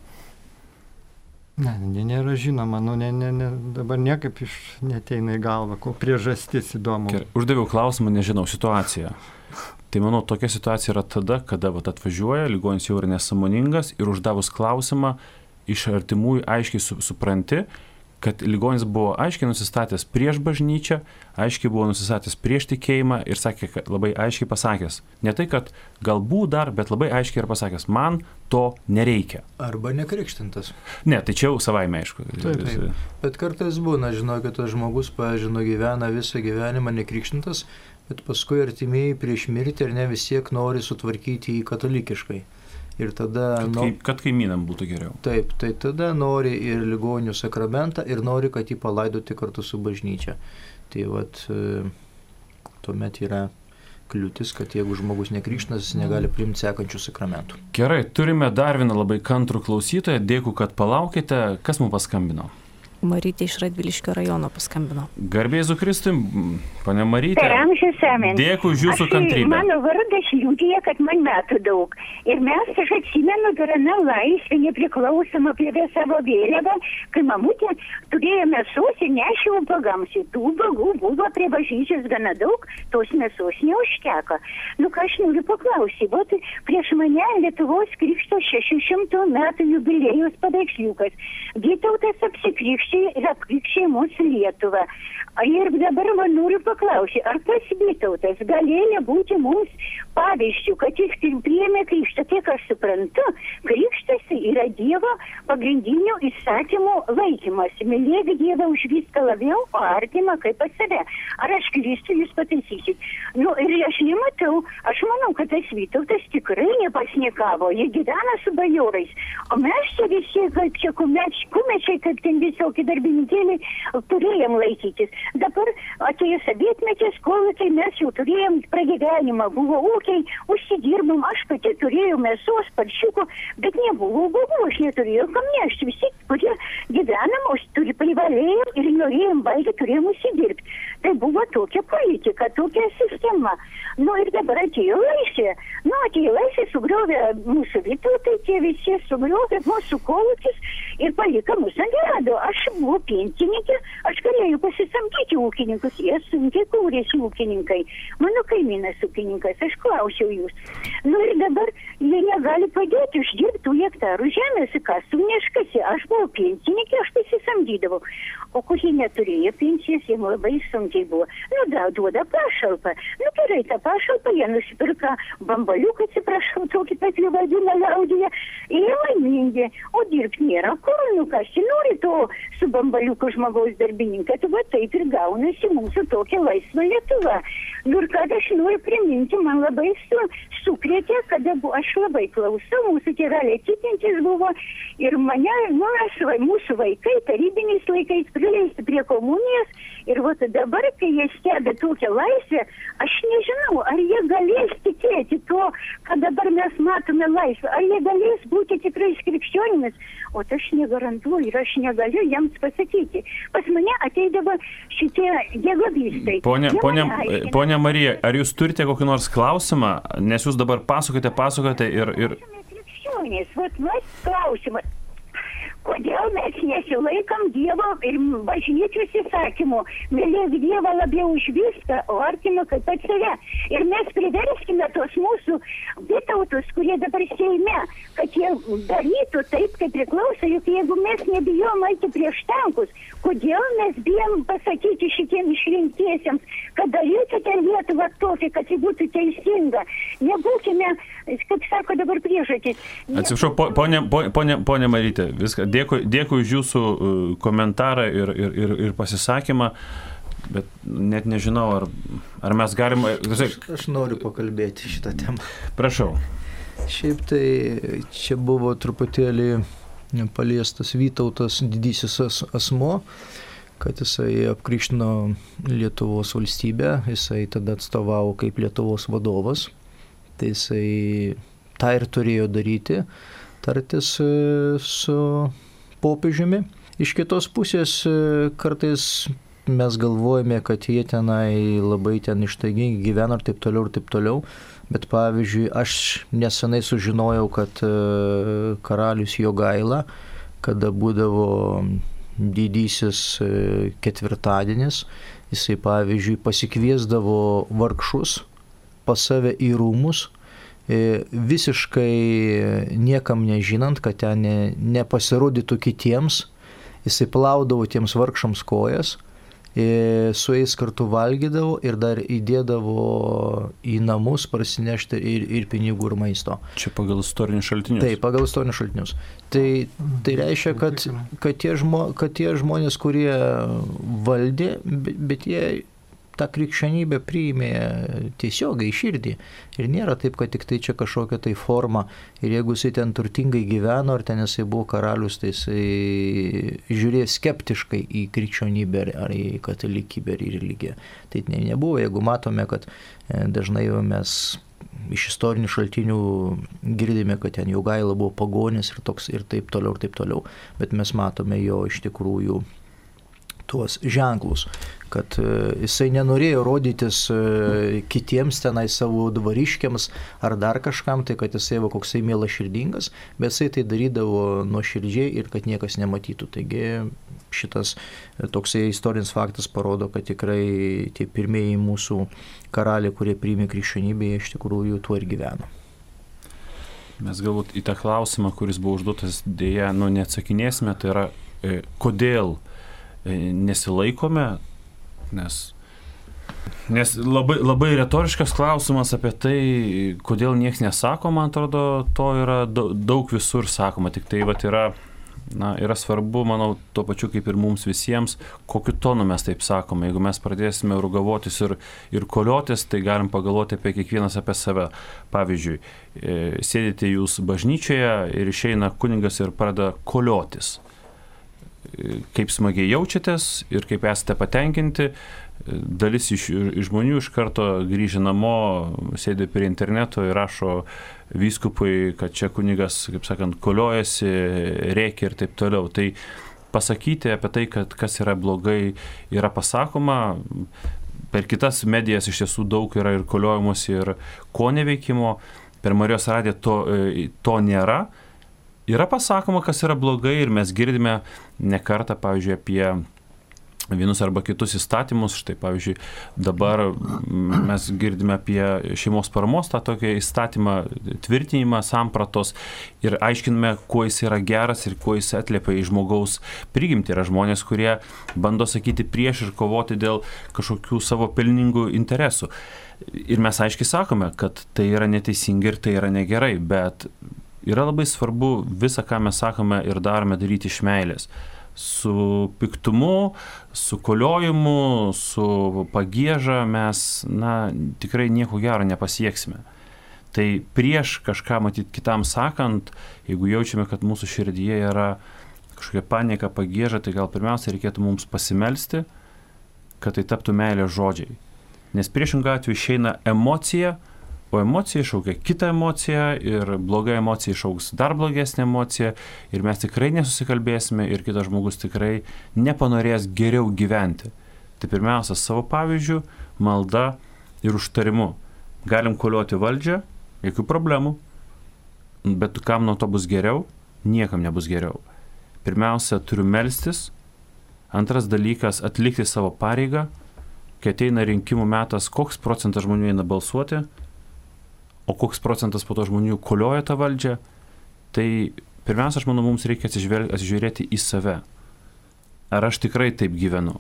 Nėra žinoma, dabar niekaip neteina į galvą, ko priežastis įdomu.
Uždaviau klausimą, nežinau, situaciją. Tai manau, tokia situacija yra tada, kada atvažiuoja, ligonis jau yra nesąmoningas ir uždavus klausimą iš artimųjų aiškiai supranti, kad ligonis buvo aiškiai nusistatęs prieš bažnyčią, aiškiai buvo nusistatęs prieš tikėjimą ir sakė, kad labai aiškiai pasakęs. Ne tai, kad galbūt dar, bet labai aiškiai ir pasakęs, man to nereikia.
Arba nekrikštintas.
Ne, tai čia jau savaime aišku.
Taip. Bet kartais būna, kad tas žmogus, gyvena visą gyvenimą nekrikštintas, bet paskui artimieji prieš mirtį ir ne vis tiek nori sutvarkyti į katalikiškai. Ir tada,
kad kaimynam būtų geriau.
Taip, tai tada nori ir ligonių sakramentą ir nori, kad jį palaidoti kartu su bažnyčia. Tai tuomet yra kliūtis, kad jeigu žmogus nekrikštinas, jis negali priimti sekančių sakramentų.
Gerai, turime dar vieną labai kantrų klausytoją. Dėkui, kad palaukite. Kas mums paskambino?
Marytė iš Radviliškio rajono paskambino.
Garbė Jėzui Kristui, ponia Marytė. Dėkui už jūsų kantrybę.
Mano vardas liudija, kad man metų daug. Ir aš atsimenu, darana laisvė, nepriklausoma prie savo vėliavą, kai mamutė turėjo mėsos ir nešė ubagams. Tų ubagų buvo prie bažnyčios gana daug, tos mėsos neužteko. Ką aš noriu paklausyti, prieš mane Lietuvos Krikšto 600 metų jubiliejus paveiksliukas. Vytautas apsikrikštė ir apkrikštė mūsų Lietuvą. Ir dabar man noriu paklausyti, ar tas Vytautas galėjo būti mums pavyzdžių, kad jis priėmė krikštą, kiek aš suprantu, krikštas yra Dievo pagrindinių įstatymų laikymas. Mylėk Dievą už viską labiau, o artimą kaip pas save. Ar aš klystu, jūs pataisysit. Ir aš nematau, aš manau, kad tas Vytautas tikrai nepasnikavo, jie gyvena su bajorais. O mes čia visi, kaip čia kumečiai, kaip ten visokie darbininkėliai, turėjom laikytis. Dabar atėjo sovietmetis, kolūkiai, mes jau turėjom pragyvenimą, buvo ūkiai, užsidirbom, aš pati turėjau mėsos, paršiukų, bet nebuvo ubagų, aš neturėjau kam nešti. Visi, kurie gyvenam, privalėjom ir norėjom valgyti, turėjom užsidirbti. Tai buvo tokia politika, tokia sistema. Ir dabar atėjo laisvė. Atėjo laisvė, sugriovė mūsų Vytautai, tie visi sugriovė mūsų kolūkis ir dalyką mus atrado. Aš buvau pensininkė, aš galėjau pasisamdyti ūkininkus, jie sunkiai kūrėsi ūkininkai. Mano kaimynas ūkininkas, aš klausiau jūs. Nu ir dabar jie negali padėti uždirbti tų hektarų žemės, kasų neškasi. Aš buvau pensininkė, aš pasisamdydavau. O kurie neturėjo pensijas, jiems labai sunkiai buvo. Nu, duoda pašalpą. Nu, gerai, tą pašalpą jie nusipirka bambaliuką, atsiprašau, tokį pat jų vadina liaudyje. Ir laimingi. O dirbti nėra kur, nu kas čia nori to su bambaliuku žmogaus darbininką. Tai va taip ir gaunasi mūsų tokia laisva Lietuva. Nu ir kad aš noriu priminti, man labai sukrėtė, kada aš labai klausau, mūsų tėveliai tikintys buvo ir mane, nu, mūsų vaikai tarybiniais laikais prileisti prie komunijos ir va dabar, kai jie stebi tokią laisvę, aš nežinau, ar jie galės tikėti to, kad dabar mes matome laisvę, ar jie galės būti tikrais krikščionimis, o aš negarantuoju ir aš negaliu jiems pasakyti. Pas mane ateidavo šitie jėgabystai.
Ponia Marija, ar jūs turite kokį nors klausimą, nes jūs dabar pasakote ir...
Krikščionys, vat klausimas. Kodėl mes nesilaikom Dievo ir bažnyčios įsakymų? Mylėk Dievą labiau už viską, o artimą kaip pat save. Ir mes priverskime tos mūsų bitautus, kurie dabar Seime, kad jie darytų taip, kaip priklauso, juk jeigu mes nebijom eiti prieš tankus, kodėl mes bijom pasakyti šitiem išrinktiesiems, kad darykite Lietuvą tokį, kad ji būtų teisinga. Nebūkime, kaip sako dabar priežodis.
Atsiprašau, ponia Marytė, viską. Dėkui už jūsų komentarą ir pasisakymą, bet net nežinau, ar mes galime...
Aš noriu pakalbėti šitą temą.
Prašau.
Šiaip tai čia buvo truputėlį paliestas Vytautas didysis asmuo, kad jisai apkrikštino Lietuvos valstybę, jisai tada atstovavo kaip Lietuvos vadovas, tai jisai tą ir turėjo daryti, tartis su popiežiumi. Iš kitos pusės kartais mes galvojame, kad jie tenai labai ten ištaigingai gyvena ir taip toliau, bet pavyzdžiui, aš nesenai sužinojau, kad karalius Jogaila, kada būdavo didysis ketvirtadienis, jisai pavyzdžiui pasikviesdavo vargšus pas save į rūmus, visiškai niekam nežinant, kad ten nepasirodytų kitiems, jisai plaudavo tiems vargšams kojas, su jais kartu valgydavo ir dar įdėdavo į namus prasinešti ir pinigų ir maisto.
Čia pagal istorinius šaltinius?
Taip, pagal istorinius šaltinius. Tai reiškia, kad tie žmonės, kurie valdė, bet jie tą krikščionybę priėmė tiesiogiai į širdį. Ir nėra taip, kad tik tai čia kažkokia tai forma. Ir jeigu jisai ten turtingai gyveno, ar ten jisai buvo karalius, tai jisai žiūrėjo skeptiškai į krikščionybę ar į katalikybę ar į religiją. Tai nebuvo. Jeigu matome, kad dažnai mes iš istorinių šaltinių girdime, kad ten Jogaila buvo pagonis ir taip toliau. Bet mes matome jo iš tikrųjų tuos ženklus, kad jisai nenorėjo rodytis kitiems tenai savo dvariškiams ar dar kažkam, tai kad jisai koksai mielaširdingas, bet jisai tai darydavo nuoširdžiai ir kad niekas nematytų. Taigi šitas toksai istorinis faktas parodo, kad tikrai tie pirmieji mūsų karaliai, kurie priėmė krikščionybę, iš tikrųjų tuo ir gyveno.
Mes galbūt į tą klausimą, kuris buvo užduotas, dėja, neatsakinėsime, tai yra kodėl nesilaikome, nes labai retoriškas klausimas apie tai, kodėl nieks nesako, man atrodo, to yra daug visur sakoma, tik tai yra svarbu, manau, tuo pačiu kaip ir mums visiems, kokiu tonu mes taip sakome. Jeigu mes pradėsime rugavotis ir koliotis, tai galim pagalvoti apie kiekvienas apie save. Pavyzdžiui, sėdite jūs bažnyčioje ir išeina kunigas ir pradeda koliotis. Kaip smagiai jaučiatės ir kaip esate patenkinti. Dalis iš žmonių iš karto grįžę namo, sėdi prie interneto ir rašo vyskupui, kad čia kunigas, kaip sakant, koliojasi, rėkia ir taip toliau. Tai pasakyti apie tai, kad kas yra blogai, yra pasakoma. Per kitas medijas iš tiesų daug yra ir koliojimos, ir ko neveikimo. Per Marijos radiją to nėra. yra pasakoma, kas yra blogai ir mes girdime ne kartą, pavyzdžiui, apie vienus arba kitus įstatymus. Štai, pavyzdžiui, dabar mes girdime apie šeimos paramos tą tokį įstatymą, tvirtinimą, sampratos ir aiškiname, kuo jis yra geras ir kuo jis atliepia į žmogaus prigimtį. Yra žmonės, kurie bando sakyti prieš ir kovoti dėl kažkokių savo pelningų interesų. Ir mes aiškiai sakome, kad tai yra neteisinga ir tai yra negerai, bet yra labai svarbu visą, ką mes sakome ir darome, daryti iš meilės. Su piktumu, su koliojimu, su pagieža mes, tikrai nieko gero nepasieksime. Tai prieš kažką matyti kitam sakant, jeigu jaučiame, kad mūsų širdyje yra kažkokia panieka, pagieža, tai gal pirmiausia reikėtų mums pasimelsti, kad tai taptų meilės žodžiai. Nes priešingą atveju išeina emocija, o emocija iššaukia kitą emociją ir bloga emocija išaugs dar blogesnė emocija ir mes tikrai nesusikalbėsime ir kitas žmogus tikrai nepanorės geriau gyventi. Tai pirmiausia, savo pavyzdžių, malda ir užtarimu. Galim kolioti valdžią, jokių problemų, bet kam nuo to bus geriau? Niekam nebus geriau. Pirmiausia, turiu melstis. Antras dalykas, atlikti savo pareigą. Kai ateina rinkimų metas, koks procentas žmonių eina balsuoti, o koks procentas po to žmonių kolioja tą valdžią, tai pirmiausia, aš manau, mums reikia atsižiūrėti į save. Ar aš tikrai taip gyvenu?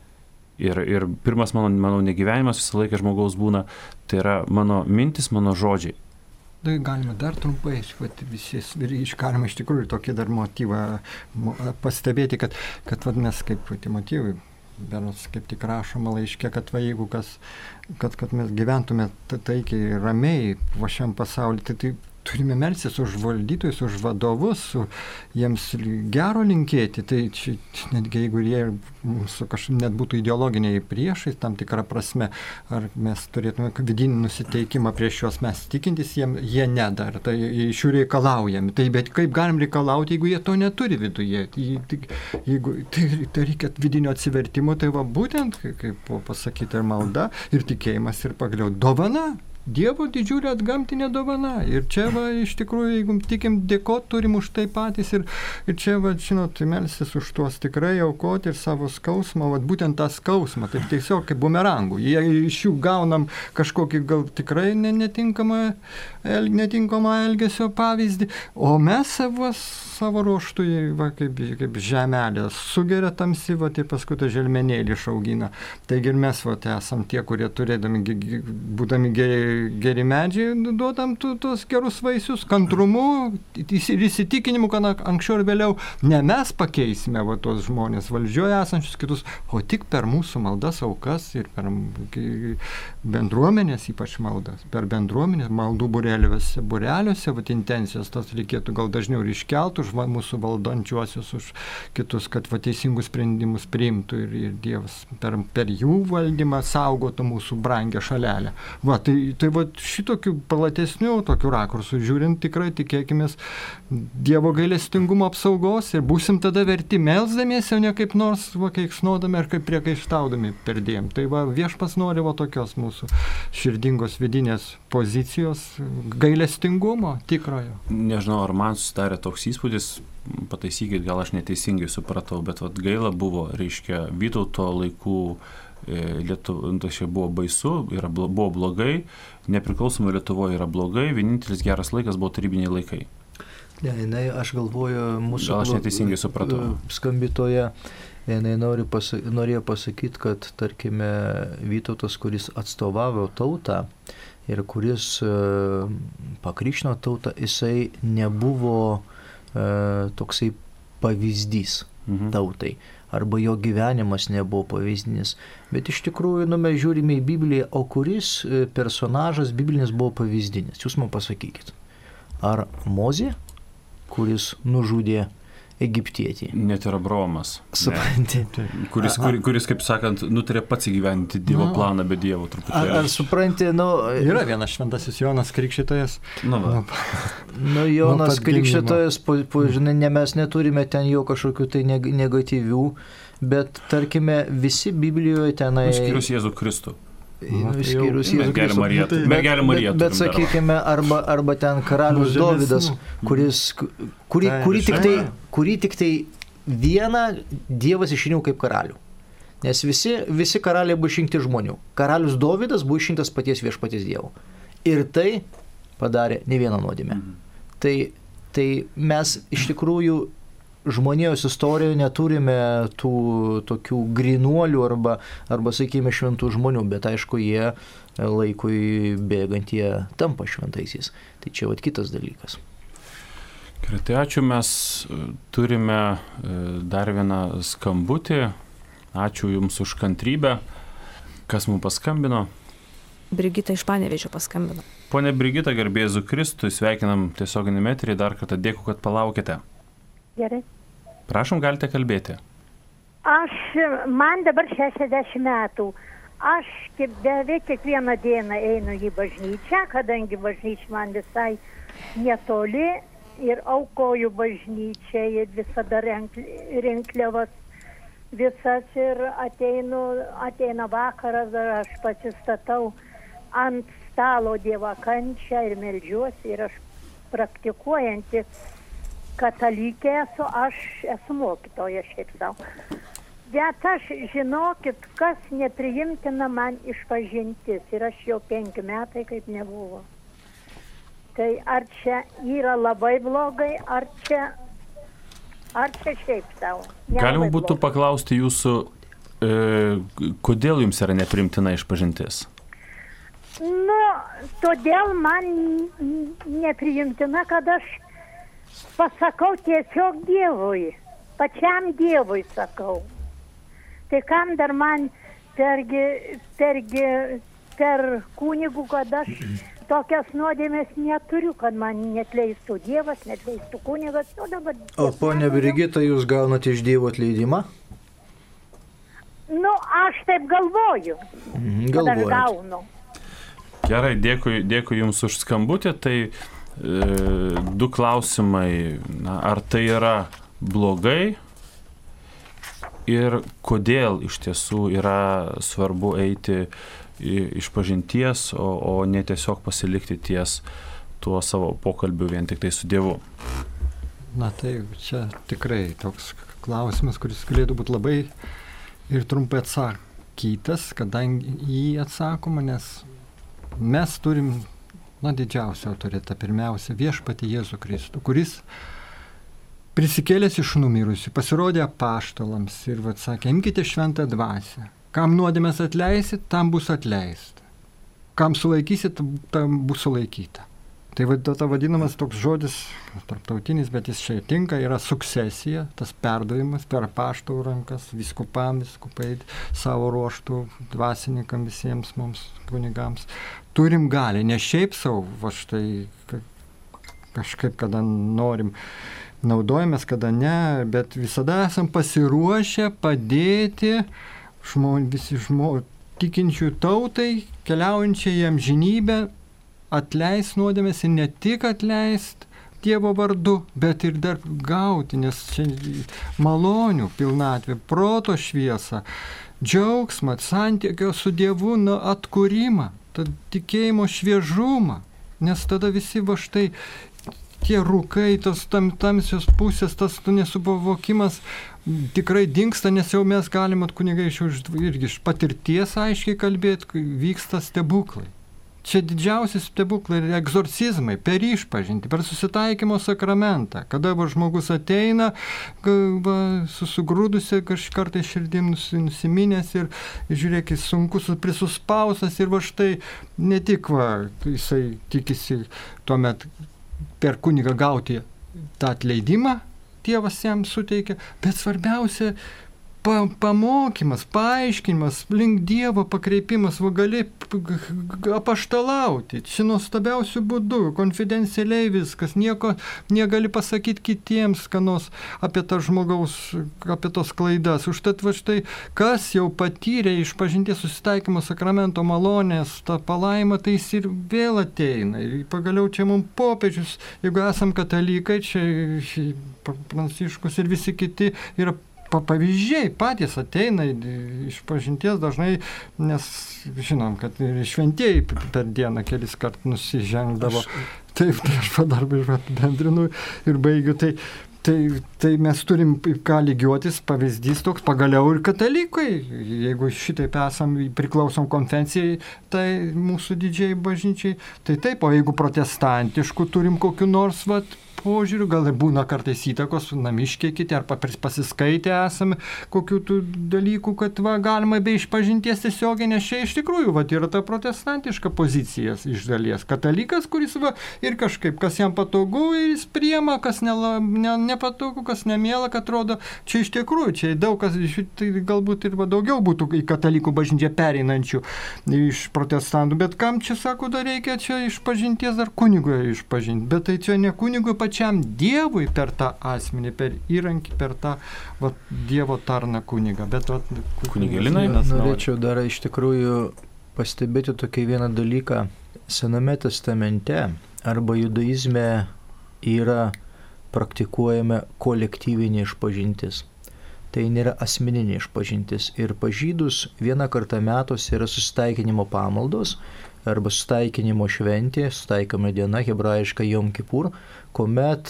Ir pirmas mano negyvenimas visą laiką žmogaus būna, tai yra mano mintis, mano žodžiai.
Tai galima dar trumpai, galima iš tikrųjų tokį dar motyvą pastebėti, kad mes kaip motyvai, benas kaip tik rašoma laiške, kad jeigu kad mes gyventume taikiai, ramiai po šiam pasaulyje, tai turime melstis už valdytojus, už vadovus, jiems gero linkėti. Tai čia, netgi jeigu jie mūsų net būtų ideologiniai priešai, tam tikrą prasme, ar mes turėtume vidinį nusiteikimą prieš juos, mes tikintis, jie nedar, tai iš jų reikalaujami. Tai bet kaip galim reikalauti, jeigu jie to neturi viduje? Jeigu tai reikia vidinio atsivertimo, tai va būtent, kaip pasakyti, ir malda, ir tikėjimas, ir pagaliau dovana. Dievo didžiulė atgamtinė dovana. Ir čia, iš tikrųjų, jeigu tikim, dėkot turim už tai patys. Ir čia, žinot, melstis už tuos tikrai aukoti ir savo skausmą, būtent tą skausmą, taip tiesiog kaip bumerangų. Iš jų gaunam kažkokį gal tikrai netinkamą elgesio pavyzdį, o mes savo ruoštų, kaip žemelė, sugeria tamsi, ir paskui tą želmenėlį išaugina. Taigi ir mes esam tie, kurie būdami geri medžiai, duodam tuos gerus vaisius, kantrumu ir įsitikinimu, kad anksčiau ir vėliau ne mes pakeisime tuos žmonės valdžioje esančius kitus, o tik per mūsų maldas, aukas ir per bendruomenės, ypač maldas, per bendruomenės, maldų bureliuose, intencijos, tas reikėtų gal dažniau ir iškeltų už mūsų valdančiuosius, už kitus, kad teisingus sprendimus priimtų ir Dievas per jų valdymą saugotų mūsų brangę šalelę. Tai šitokių platesnių tokių rakursų žiūrint, tikrai tikėkimės Dievo gailestingumo apsaugos ir būsim tada verti melsdamiesi, o ne kaip nors keiksnodami ar kaip priekaištaudami perdėm. Tai Viešpats nori tokios mūsų širdingos vidinės pozicijos, gailestingumo tikrojo.
Nežinau, ar man susidarė toks įspūdis, pataisykit, gal aš neteisingai supratau, bet gaila buvo, reiškia, Vytauto laikų tai buvo baisu, buvo blogai, nepriklausomai Lietuvoje yra blogai, vienintelis geras laikas buvo tarybiniai laikai.
Ne, aš galvoju, mūsų
aš neteisingai supratau.
Skambitoje, norėjo pasakyti, kad, tarkime, Vytautas, kuris atstovavo tautą ir kuris pakrikštino tautą, jisai nebuvo toksai pavyzdys tautai. Arba jo gyvenimas nebuvo pavyzdinis. Bet iš tikrųjų, mes žiūrime į Bibliją, o kuris personažas biblinis buvo pavyzdinis? Jūs man pasakykit. Ar Mozė, kuris nužudė egiptietį?
Net ir Abraomas.
Supranti.
Kuris, kaip sakant, nutarė pats įgyventi Dievo planą be Dievo truputėlį.
Ar supranti,
Yra vienas šventasis Jonas Krikštytojas.
Jonas Krikštytojas, mes neturime ten jo kažkokių tai negatyvių, bet, tarkime, visi Biblijoje tenai...
Išskyrus Jėzų Kristų.
Išskyrus Jėzų Kristų.
Mergelė Marija.
Bet sakykime, arba ten karalius Dovydas, kurį tik tai vieną Dievas išrinko kaip karalių. Nes visi karaliai buvo išrinkti žmonių. Karalius Dovydas buvo išrinktas paties viešpaties Dievo. Ir tai padarė ne vieną nuodėmę. Tai mes iš tikrųjų žmonijos istorijoje neturime tų tokių grinuolių arba sakykime, šventų žmonių, bet aišku, jie laikui bėgant jie tampa šventaisiais. Tai čia kitas dalykas.
Gerai, tai ačiū, mes turime dar vieną skambutį. Ačiū Jums už kantrybę. Kas mums paskambino?
Brigita iš Panevėžio paskambino.
Pone Brigita, garbė Jėzų Kristų, sveikinam tiesioginį eterį, dar kartą dėkui, kad palaukite.
Gerai.
Prašom, galite kalbėti.
Man dabar 60 metų. Aš beveik kiekvieną dieną einu į bažnyčią, kadangi bažnyčia man visai netoli ir aukoju bažnyčiai ir visada rinkliavas visas ir ateina vakaras, aš pasistatau ant stalo Dievo kančią ir meldžiuosi ir aš praktikuojanti katalikė esu, aš esu mokytoja šiaip savo. Bet aš žinokit, kas nepriimtina man išpažintis ir aš jau 5 metai kaip nebuvo. Tai ar čia yra labai blogai, ar čia šiaip savo?
Galima būtų paklausti jūsų, kodėl jums yra nepriimtina išpažintis?
Todėl man nepriimtina, kad aš pasakau tiesiog Dievui, pačiam Dievui sakau. Tai kam dar man per kunigų, kad aš tokias nuodėmės neturiu, kad man netleistų Dievas, netleistų kunigas.
O ponia Brigita, jūs gaunate iš Dievo atleidimą?
Aš taip galvoju, kad aš gaunu.
Gerai, dėkui Jums už skambutį. Tai 2 klausimai. Ar tai yra blogai ir kodėl iš tiesų yra svarbu eiti išpažinties, o ne tiesiog pasilikti ties tuo savo pokalbiu vien tik tai su Dievu?
Tai čia tikrai toks klausimas, kuris galėtų būti labai ir trumpai atsakytas, kadangi jį atsakoma, nes mes turim didžiausią autoritetą, pirmiausia, viešpatį Jėzų Kristų, kuris prisikėlęs iš numirusių, pasirodė apaštalams ir sakė, imkite šventą dvasią. Kam nuodėmės atleisit, tam bus atleista. Kam sulaikysit, tam bus sulaikyta. Tai ta vadinamas toks žodis, tarptautinis, bet jis čia tinka, yra sukcesija, tas perdavimas per apaštalų rankas, vyskupai savo ruoštų, dvasininkam visiems mums, kunigams. Turim gali, ne šiaip savo, štai kažkaip, kada norim, naudojamės, kada ne, bet visada esam pasiruošę padėti tikinčių tautai, keliaujančiai į amžinybę, atleist nuodėmės ir ne tik atleist Dievo vardu, bet ir dar gauti, nes čia malonių pilnatvė, proto šviesa, džiaugsmą, santykio su Dievu atkūrimą, tikėjimo šviežumą, nes tada visi štai tie rūkai, tas tamsios pusės, tas nesuvokimas tikrai dingsta, nes jau mes galime kunigai irgi iš patirties aiškiai kalbėti, vyksta stebuklai. Čia didžiausi stebuklai ir egzorcizmai per išpažintį, per susitaikymo sakramentą, kada žmogus ateina susigrūdusi kažkartai širdim nusiminęs ir žiūrėk, sunkus prisuspausas ir štai ne tik jisai tikisi tuomet per kunigą gauti tą atleidimą, Dievas jam suteikia, bet svarbiausia pamokymas, paaiškinimas, link Dievo pakreipimas, gali apaštalauti, čia nuostabiausių būdų, konfidencialiai viskas, nieko negali pasakyti kitiems, kanos apie tą žmogaus, apie tos klaidas. Užtat štai, kas jau patyrė išpažinties susitaikymo sakramento malonės, tą palaimą, tai jis ir vėl ateina. Ir pagaliau čia mums popiežius, jeigu esam katalikai, čia Pranciškus ir visi kiti yra pavyzdžiai patys ateina iš pažinties dažnai, nes žinom, kad ir šventieji per dieną kelis kart nusižengdavo. Taip, tai aš padarbį bendrinu ir baigiu. Tai mes turim ką lygiuotis, pavyzdys toks, pagaliau ir katalikai, jeigu šitaip priklausom konfesijai, tai mūsų didžiai bažnyčiai, tai taip, o jeigu protestantiškų turim kokiu nors požiūrių, gal ir būna kartais įtakos, namiškiai kiti, ar pasiskaitę esame kokių tų dalykų, kad galima be išpažinties tiesiogiai, nes čia iš tikrųjų yra ta protestantiška pozicija iš dalies. Katalikas, kuris ir kažkaip, kas jam patogu, jis priema, kas nepatogu, kas nemiela, kad atrodo, čia iš tikrųjų, čia daug kas, tai galbūt ir daugiau būtų į katalikų bažnyčią pereinančių iš protestantų, bet kam čia, sako, dar reikia čia išpažinties, dar kunigui išpažinti, bet tai čia ne kunigui pačiam Dievui per tą asmenį, per įrankį, per tą Dievo tarną kunigą. Bet
kunigėlinai
norėčiau dar iš tikrųjų pastebėti tokį vieną dalyką. Sename testamente arba judaizme yra praktikuojama kolektyvinė išpažintis. Tai nėra asmeninė išpažintis. Ir pažydus vieną kartą metuose yra susitaikinimo pamaldos arba susitaikinimo šventė, susitaikoma diena, hebrajiška Jom Kipur, kuomet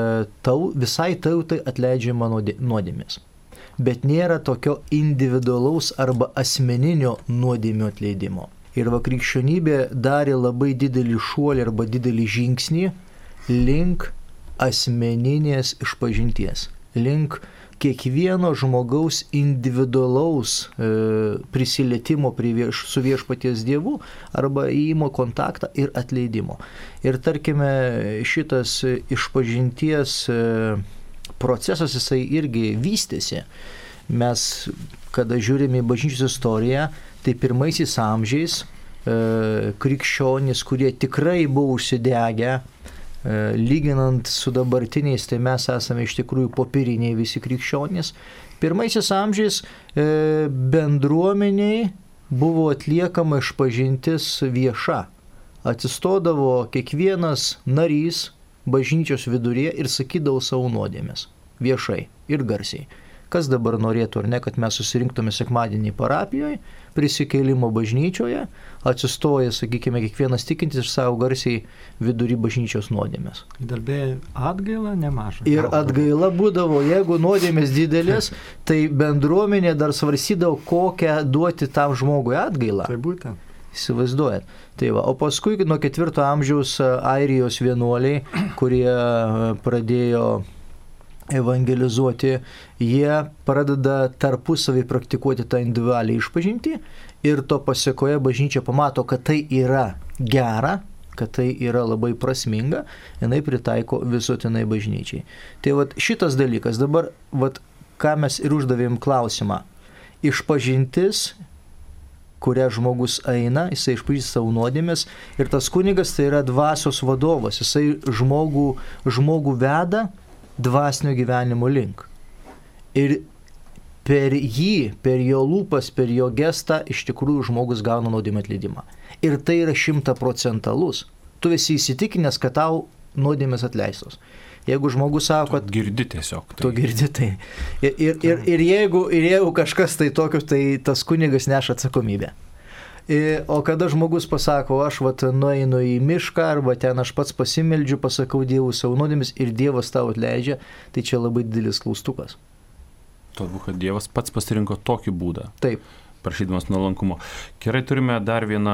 visai tautai atleidžiama nuodėmės. Bet nėra tokio individualaus arba asmeninio nuodėmių atleidimo. Ir krikščionybė darė labai didelį šuolį arba didelį žingsnį link asmeninės išpažinties, link kiekvieno žmogaus individualaus prisilietimo su viešpaties Dievu arba įėjimo kontaktą ir atleidimo. Ir tarkime, šitas išpažinties procesas jisai irgi vystėsi. Mes, kada žiūrime į bažnyčios istoriją, tai pirmaisiais amžiais krikščionys, kurie tikrai buvo užsidegę, lyginant su dabartiniais, tai mes esame iš tikrųjų popieriniai visi krikščionys. Pirmaisiais amžiais bendruomeniai buvo atliekama išpažintis vieša. Atsistodavo kiekvienas narys bažnyčios viduryje ir sakydavo savo nuodėmes viešai ir garsiai. Kas dabar norėtų ar ne, kad mes susirinktume sekmadienį parapijoje, prisikėlimo bažnyčioje, atsistoja, sakykime, kiekvienas tikintis iš savo garsiai vidury bažnyčios nuodėmės.
Darbėjo atgaila nemaža.
Ir atgaila būdavo, jeigu nuodėmės didelės, tai bendruomenė dar svarsydavo, kokią duoti tam žmogui atgailą.
Tai būtent.
Įsivaizduojat. Tai o paskui nuo 4 amžiaus Airijos vienuoliai, kurie pradėjo evangelizuoti, jie pradeda tarpusavį praktikuoti tą individualią išpažintį ir to pasiekoje bažnyčia pamato, kad tai yra gera, kad tai yra labai prasminga, jinai pritaiko visuotinai bažnyčiai. Tai šitas dalykas, dabar ką mes ir uždavėm klausimą. Išpažintis, kurią žmogus eina, jisai išpažįsta savo nuodėmes ir tas kunigas tai yra dvasios vadovas, jisai žmogų veda dvasinio gyvenimo link. Ir per jį, per jo lūpas, per jo gestą iš tikrųjų žmogus gauna nuodėmę atleidimą. Ir tai yra 100%. Tu esi įsitikinęs, kad tau nuodėmės atleistos. Jeigu žmogus sako, kad...
Girdi tiesiog.
Tu girdi tai. Ir jeigu kažkas tai tokio, tai tas kunigas neša atsakomybę. O kada žmogus pasako, aš nueinu į mišką, arba ten aš pats pasimeldžiu, pasakau Dievui savo nuodėmes ir Dievas tau atleidžia, tai čia labai didelis klaustukas.
Turbūt, kad Dievas pats pasirinko tokį būdą.
Taip.
Prašydamas nuolankumo. Gerai, turime dar vieną,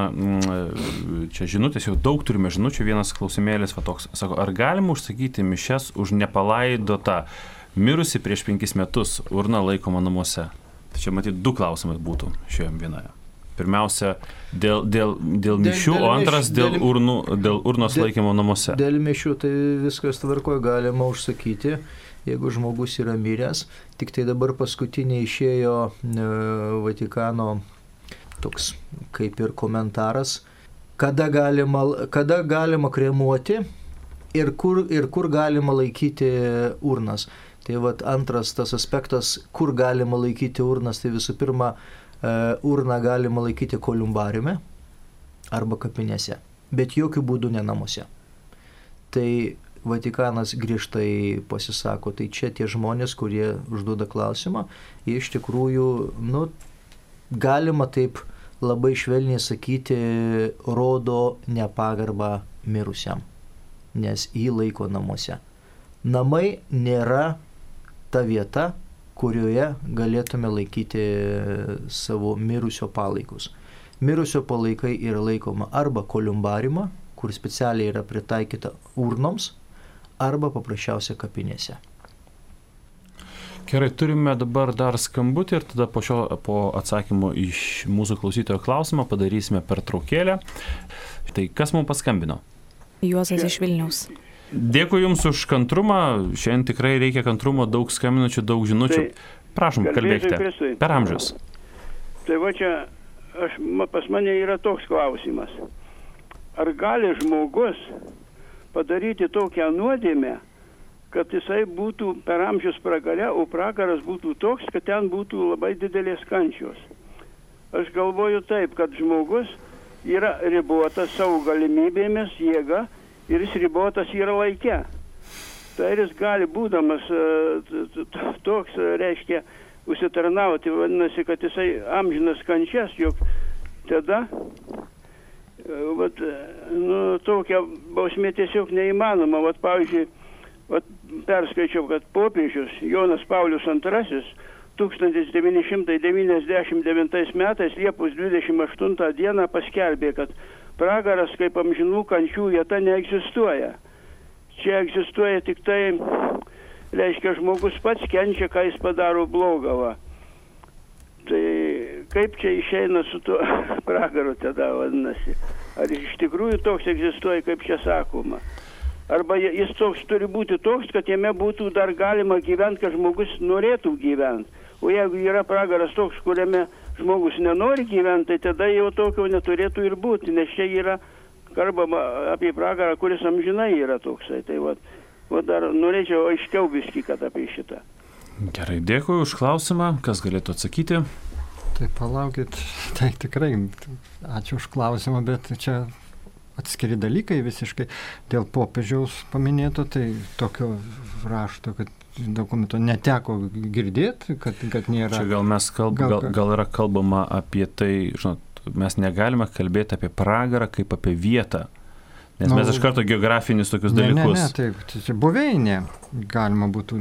čia žinutės, jau daug turime žinučių, vienas klausimėlis toks, sako, ar galima užsakyti mišias už nepalaidotą mirusį prieš 5 metus urną laikomą namuose? Tai čia matyti 2 klausimai būtų šioje vienoje. Pirmiausia, dėl mišių, o antras dėl urnos laikymo namuose.
Dėl mišių tai viskas tvarkoje galima užsakyti, jeigu žmogus yra miręs. Tik tai dabar paskutinė išėjo Vatikano toks kaip ir komentaras, kada galima kremuoti ir kur galima laikyti urnas. Tai antras tas aspektas, kur galima laikyti urnas, tai visų pirma, urną galima laikyti kolumbariume arba kapinėse, bet jokių būdų ne namuose. Tai Vatikanas griežtai pasisako. Tai čia tie žmonės, kurie užduoda klausimą, jie iš tikrųjų, galima taip labai švelniai sakyti, rodo nepagarbą mirusiam, nes jį laiko namuose. Namai nėra ta vieta, kurioje galėtume laikyti savo mirusio palaikus. Mirusio palaikai yra laikoma arba kolumbariume, kur specialiai yra pritaikyta urnoms, arba paprasčiausia kapinėse.
Gerai, turime dabar dar skambutį ir tada po atsakymo iš mūsų klausytojo klausimą padarysime pertraukėlę. Tai kas mums paskambino?
Juozas iš Vilniaus.
Dėkui Jums už kantrumą. Šiandien tikrai reikia kantrumo, daug skambinučių, daug žinučių. Prašom, kalbėkite. Per amžius.
Tai va čia, pas mane yra toks klausimas. Ar gali žmogus padaryti tokią nuodėmę, kad jisai būtų per amžius pragare, o pragaras būtų toks, kad ten būtų labai didelės kančios? Aš galvoju taip, kad žmogus yra ribotas savo galimybėmis, jėga, ir jis ribotas yra laike. Tai jis gali būdamas toks, reiškia, užsitarnauti, vadinasi, kad jisai amžinas kančias, jog tada tokia bausmė tiesiog neįmanoma. Pavyzdžiui, perskaičiau, kad popiežius Jonas Paulius II 1999 metais Liepos 28 dieną paskelbė, kad pragaras kaip amžinų kančių vieta neegzistuoja. Čia egzistuoja tik tai, reiškia, žmogus pats kenčia, ką jis padaro blogą. Tai kaip čia išeina su tuo pragaru tada, vadinasi? Ar iš tikrųjų toks egzistuoja, kaip čia sakoma? Arba jis toks turi būti toks, kad jame būtų dar galima gyventi, kad žmogus norėtų gyventi. O jeigu yra pragaras toks, kuriame žmogus nenori gyventi, tai tada jau tokio neturėtų ir būti, nes čia yra kalbama apie pragarą, kuris amžinai yra toksai. Tai dar norėčiau aiškiau biškį, kad apie šitą.
Gerai, dėkui už klausimą. Kas galėtų atsakyti?
Tai palaukit, tai tikrai ačiū už klausimą, bet čia atskiri dalykai visiškai. Dėl popiežiaus paminėto, tai tokio rašto, kad dokumento neteko girdėti, kad nėra.
Čia gal yra kalbama apie tai, žinot, mes negalime kalbėti apie pragarą kaip apie vietą, nes mes iš karto geografinius tokius dalykus.
Ne, taip, tai buveinė galima būtų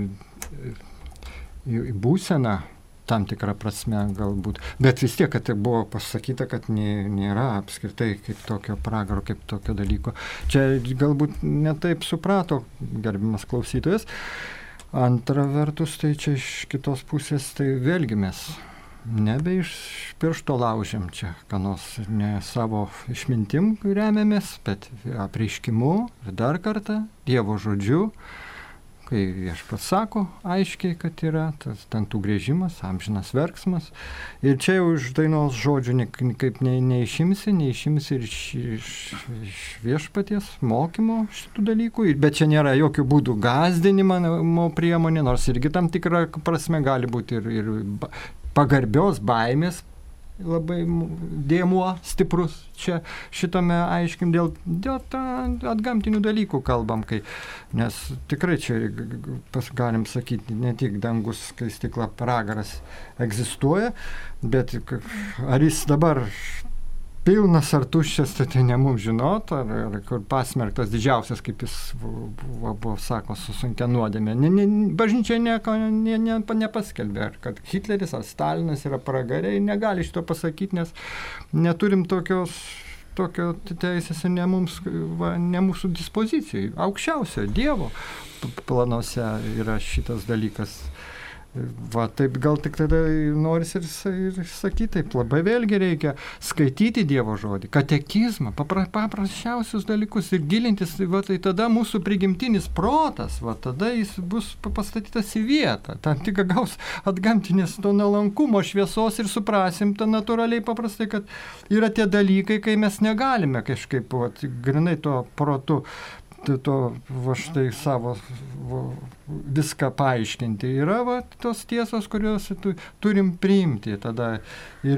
būsena tam tikrą prasme galbūt, bet vis tiek, kad tai buvo pasakyta, kad nėra apskritai kaip tokio pragaro, kaip tokio dalyko. Čia galbūt netaip suprato gerbiamas klausytojas. Antra vertus, tai čia iš kitos pusės, tai vėlgi mes nebe iš piršto laužiam čia, ką nors ne savo išmintim remiamės, bet apreiškimu ir dar kartą Dievo žodžiu, kai viešpats sako aiškiai, kad yra tas dantų grėžimas, amžinas verksmas. Ir čia jau iš dainos žodžių kaip neišimsi ir iš viešpaties mokymo šitų dalykų. Bet čia nėra jokių būdų gąsdinimo priemonė, nors irgi tam tikrą prasme gali būti ir pagarbios baimės labai dėmuo stiprus čia šitame aiškim dėl atgamtinių dalykų kalbam, nes tikrai čia galim sakyti, ne tik dangus, skaistykla, pragaras egzistuoja, bet ar jis dabar pilnas ar tuščias, tai ne mums žinot, ar kur pasmerktas didžiausias, kaip jis buvo, sako, su sunkia nuodėmė. Bažnyčia nieko nepaskelbė, kad Hitleris ar Stalinas yra pragariai, negali šito pasakyti, nes neturim tokio teisės ir ne mūsų dispozicijai. Aukščiausio Dievo planuose yra šitas dalykas. Taip gal tik tada norisi ir sakyti, taip labai vėlgi reikia skaityti Dievo žodį, katekizmą, paprasčiausius dalykus ir gilintis, tai tada mūsų prigimtinis protas, tada jis bus pastatytas į vietą, tam tik gaus atgamtinės to nuolankumo šviesos ir suprasim tą natūraliai paprastai, kad yra tie dalykai, kai mes negalime kažkaip grinai to protu štai savo viską paaiškinti. Yra tos tiesos, kurios turim priimti tada ir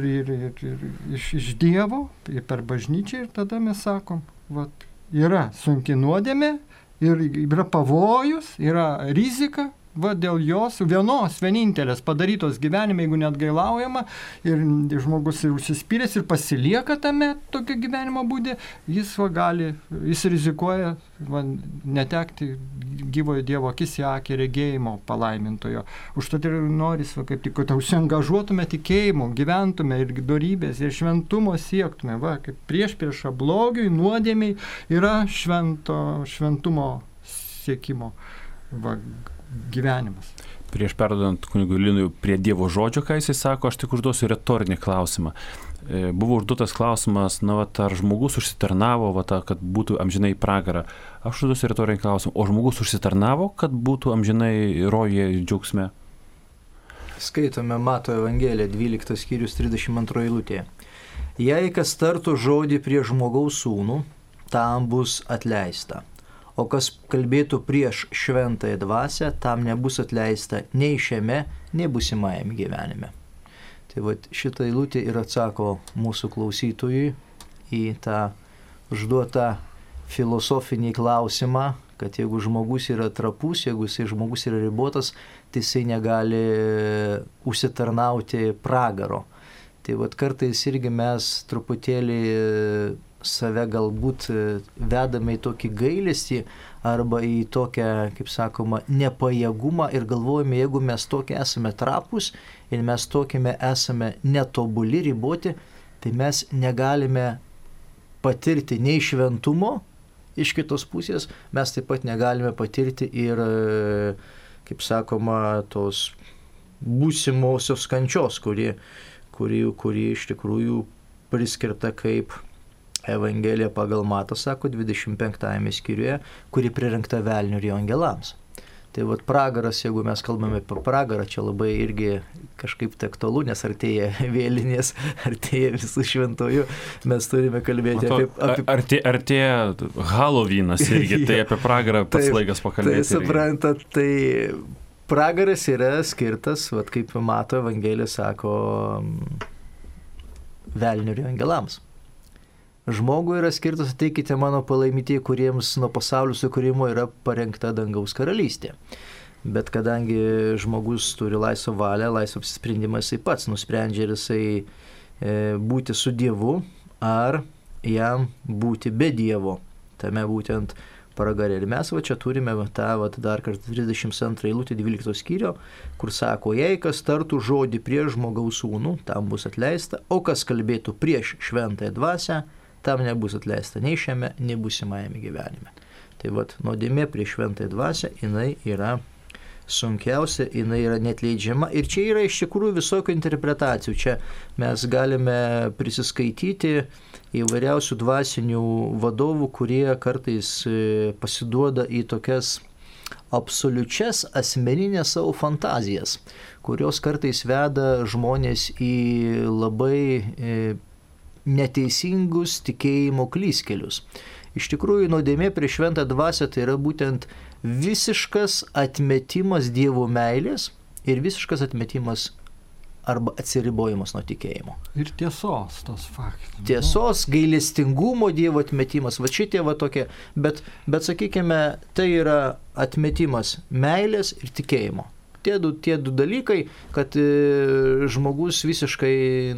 iš Dievo, ir per bažnyčią, ir tada mes sakom, yra sunki nuodėmė, ir yra pavojus, yra rizika, dėl jos vienintelės padarytos gyvenime, jeigu net gailaujama, ir žmogus ir užsispyręs ir pasilieka tame tokio gyvenimo būdė, jis rizikuoja netekti gyvojo Dievo akis į akį regėjimo palaimintojo. Užtat ir norisi, kaip tik, kad užsiangažuotume tikėjimu, gyventume ir dorybės, ir šventumo siektume. Kaip priešprieša blogiui, nuodėmiai yra šventumo siekimo gyvenimas.
Prieš perdodant kunigui Linui prie Dievo žodžio, ką jisai sako, aš tik užduosiu retorinį klausimą. Buvo užduotas klausimas, ar žmogus užsitarnavo, kad būtų amžinai pragarą. Aš užduosiu retorinį klausimą, o žmogus užsitarnavo, kad būtų amžinai rojuje džiaugsme?
Skaitome Mato Evangeliją, 12 skyrius 32 eilutė. Jei kas tartų žodį prie žmogaus sūnų, tam bus atleista. O kas kalbėtų prieš šventąją dvasią, tam nebus atleista nei šiame, nei būsimajame gyvenime. Tai šitą eilutę ir atsako mūsų klausytojui į tą užduotą filosofinį klausimą, kad jeigu žmogus yra trapus, jeigu žmogus yra ribotas, tai jisai negali užsitarnauti pragaro. Tai kartais irgi mes truputėlį save galbūt vedame į tokį gailestį arba į tokią, kaip sakoma, nepajėgumą ir galvojame, jeigu mes tokie esame trapus ir mes tokiame esame netobuli, riboti, tai mes negalime patirti nei šventumo, iš kitos pusės mes taip pat negalime patirti ir, kaip sakoma, tos būsimosios kančios, kuri iš tikrųjų priskirta kaip Evangelija pagal Matą, sako 25 skyriuje, kuri pririnkta velnių ir jo angelams. Tai pragaras, jeigu mes kalbame apie pragarą, čia labai irgi kažkaip aktualu, nes artėja vėlinės, artėja visų šventojų, mes turime kalbėti apie...
Artėja Halloweenas irgi, tai apie pragarą pats laikas pakalbėti.
Tai suprantat, tai pragaras yra skirtas, kaip Mato Evangelija sako, velnių ir jo angelams. Žmogui yra skirtas, ateikite mano palaimitieji, kuriems nuo pasaulio sukūrimo yra parengta dangaus karalystė. Bet kadangi žmogus turi laisvą valią, laisvą apsisprendimą, jisai pats nusprendžia, ar jisai būti su Dievu, ar jam būti be Dievo. Tame būtent pragare. Ir mes čia turime tą dar kartą 32 eilutę 12 skyrio, kur sako, jei kas tartų žodį prieš žmogaus sūnų, tam bus atleista, o kas kalbėtų prieš šventąją dvasią, tam nebus atleista nei šiame, nei būsimajame gyvenime. Tai nuodėmė prieš šventąją dvasią, jinai yra sunkiausia, jinai yra neatleidžiama ir čia yra iš tikrųjų visokių interpretacijų. Čia mes galime prisiskaityti įvairiausių dvasinių vadovų, kurie kartais pasiduoda į tokias absoliučias asmeninės savo fantazijas, kurios kartais veda žmonės į labai neteisingus tikėjimo klystkelius. Iš tikrųjų, nuodėmė prieš šventą dvasią tai yra būtent visiškas atmetimas Dievo meilės ir visiškas atmetimas arba atsiribojimas nuo tikėjimo.
Ir tiesos tos faktai.
Tiesos, gailestingumo Dievo atmetimas, šitie tokie, bet sakykime, tai yra atmetimas meilės ir tikėjimo. Tie du dalykai, kad žmogus visiškai,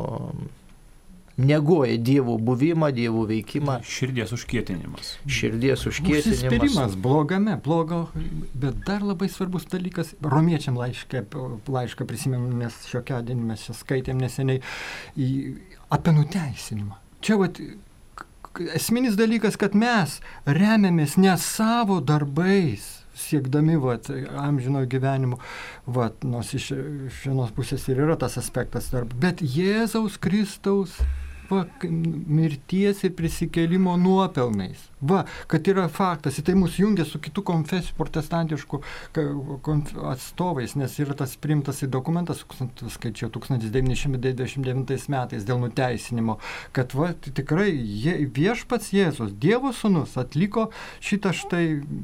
negoja Dievo buvimą, Dievo veikimą.
Širdies užkietinimas.
Užsispyrimas blogame, bet dar labai svarbus dalykas, romiečiam laišką prisimenu, nes šiokiadienį mes čia skaitėm neseniai, apie nuteisinimą. Čia esminis dalykas, kad mes remiamės ne savo darbais, siekdami amžino gyvenimo, nors iš vienos pusės ir yra tas aspektas, bet Jėzaus Kristaus mirties ir prisikėlimo nuopelnais. Kad yra faktas, tai mus jungia su kitų konfesijų protestantiškų atstovais, nes yra tas priimtas į dokumentas, skaičiau, 1999 metais dėl nuteisinimo, kad tikrai viešpats Jėzus, Dievo sūnus, atliko šitą štai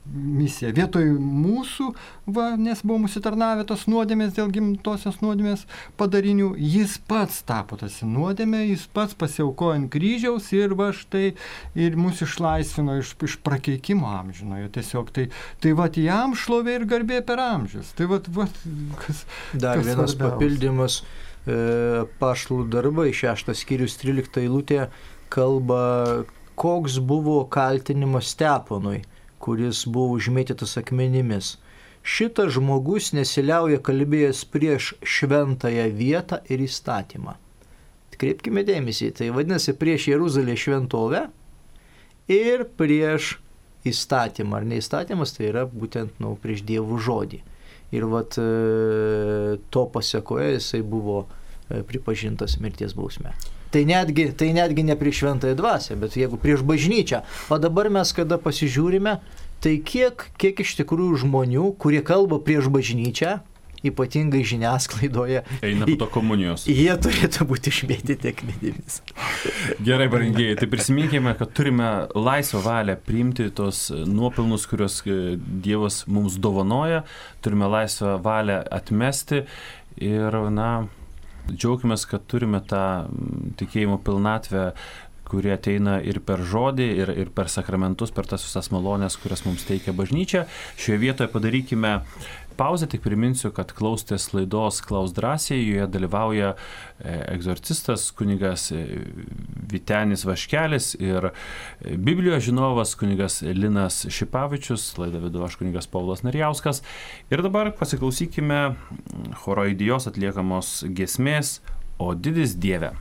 misiją. Vietoj mūsų, nes buvo mūsų tarnavę tos nuodėmės dėl gimtosios nuodėmės padarinių, jis pats tapo tas nuodėmė, jis pats pasiaukojo ant kryžiaus ir štai ir mus išlaisvino iš prakeikimo amžinojo. Tiesiog tai jam šlovė ir garbė per amžius. Tai kas.
Dar vienas papildymas. Apaštalų darbai, 6 skyrius 13 eilutė kalba, koks buvo kaltinimas Steponui, kuris buvo užmėtytas akmenimis. Šitas žmogus nesiliauja kalbėjęs prieš šventąją vietą ir įstatymą. Kreipkime dėmesį, tai vadinasi prieš Jeruzalės šventovę ir prieš įstatymą. Ar ne įstatymas, tai yra būtent prieš Dievo žodį. Ir to pasekoje jisai buvo pripažintas mirties bausme. Tai netgi ne prieš šventąją dvasią, bet jeigu prieš bažnyčią. O dabar mes kada pasižiūrime, tai kiek iš tikrųjų žmonių, kurie kalba prieš bažnyčią, ypatingai žiniasklaidoje,
eina po to komunijos.
Jie turėtų būti išmėtyti akmenimis.
Gerai, brangieji, tai prisiminkime, kad turime laisvą valią priimti tos nuopelnus, kuriuos Dievas mums dovanoja, turime laisvą valią atmesti ir, džiaugime, kad turime tą tikėjimo pilnatvę, kurie ateina ir per žodį, ir per sakramentus, per tas visas malonės, kurias mums teikia bažnyčia. Šioje vietoje padarykime pauzę, tik priminsiu, kad klausotės laidos Klausk drąsiai, joje dalyvauja egzorcistas kunigas Vytenis Vaškelis ir Biblijos žinovas kunigas Linas Šipavičius, laidą vedu aš kunigas Paulas Narjauskas. Ir dabar pasiklausykime choro Idijos atliekamos giesmės O didis Dieve.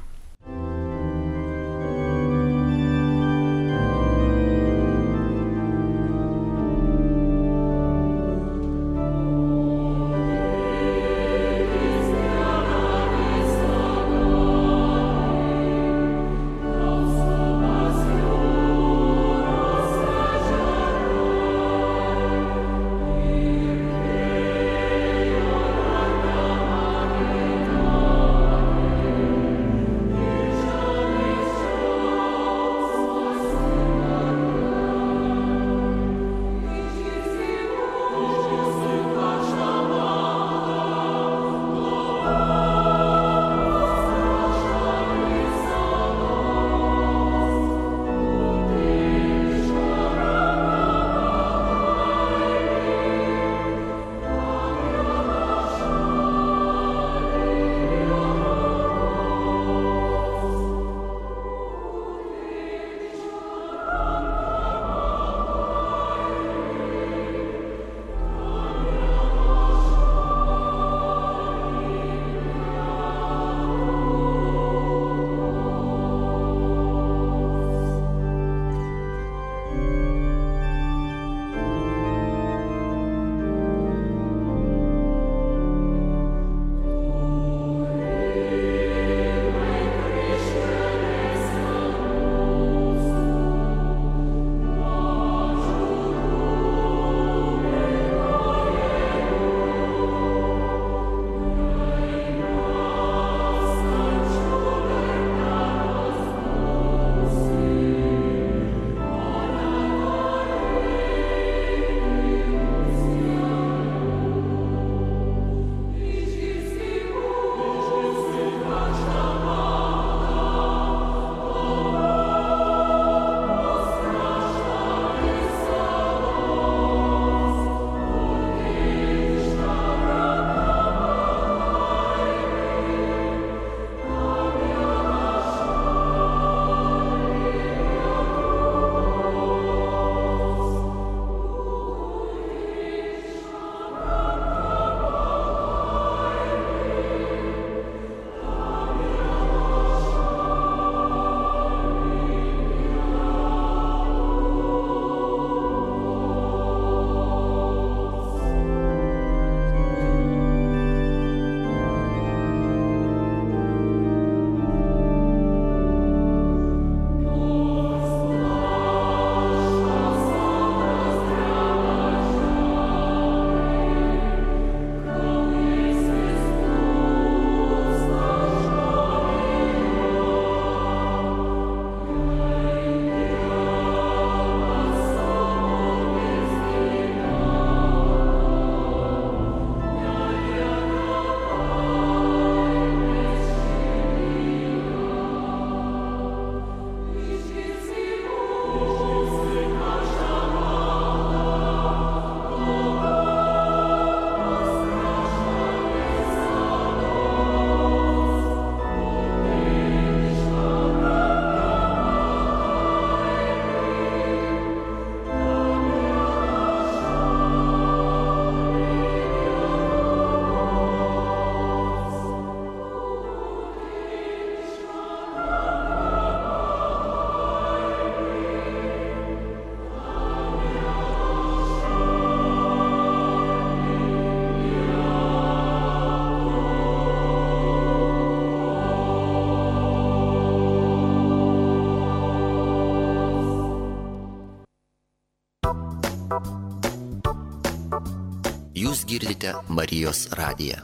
girdite Marijos radiją.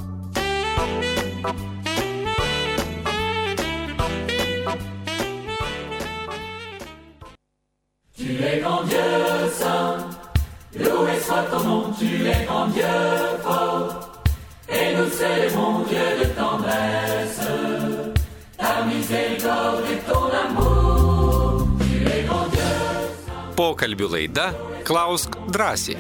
Tu es grand Dieu saint, loué soit ton nom, tu es grand Dieu fort, et nous célébrons Dieu de tendresse, ta miséricorde et ton amour, tu es grand Dieu saint.
Pokalbių laida Klausk drąsiai.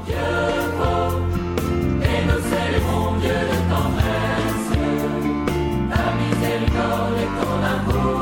Et nous célébrons Dieu de tendresse, ta miséricorde et ton amour.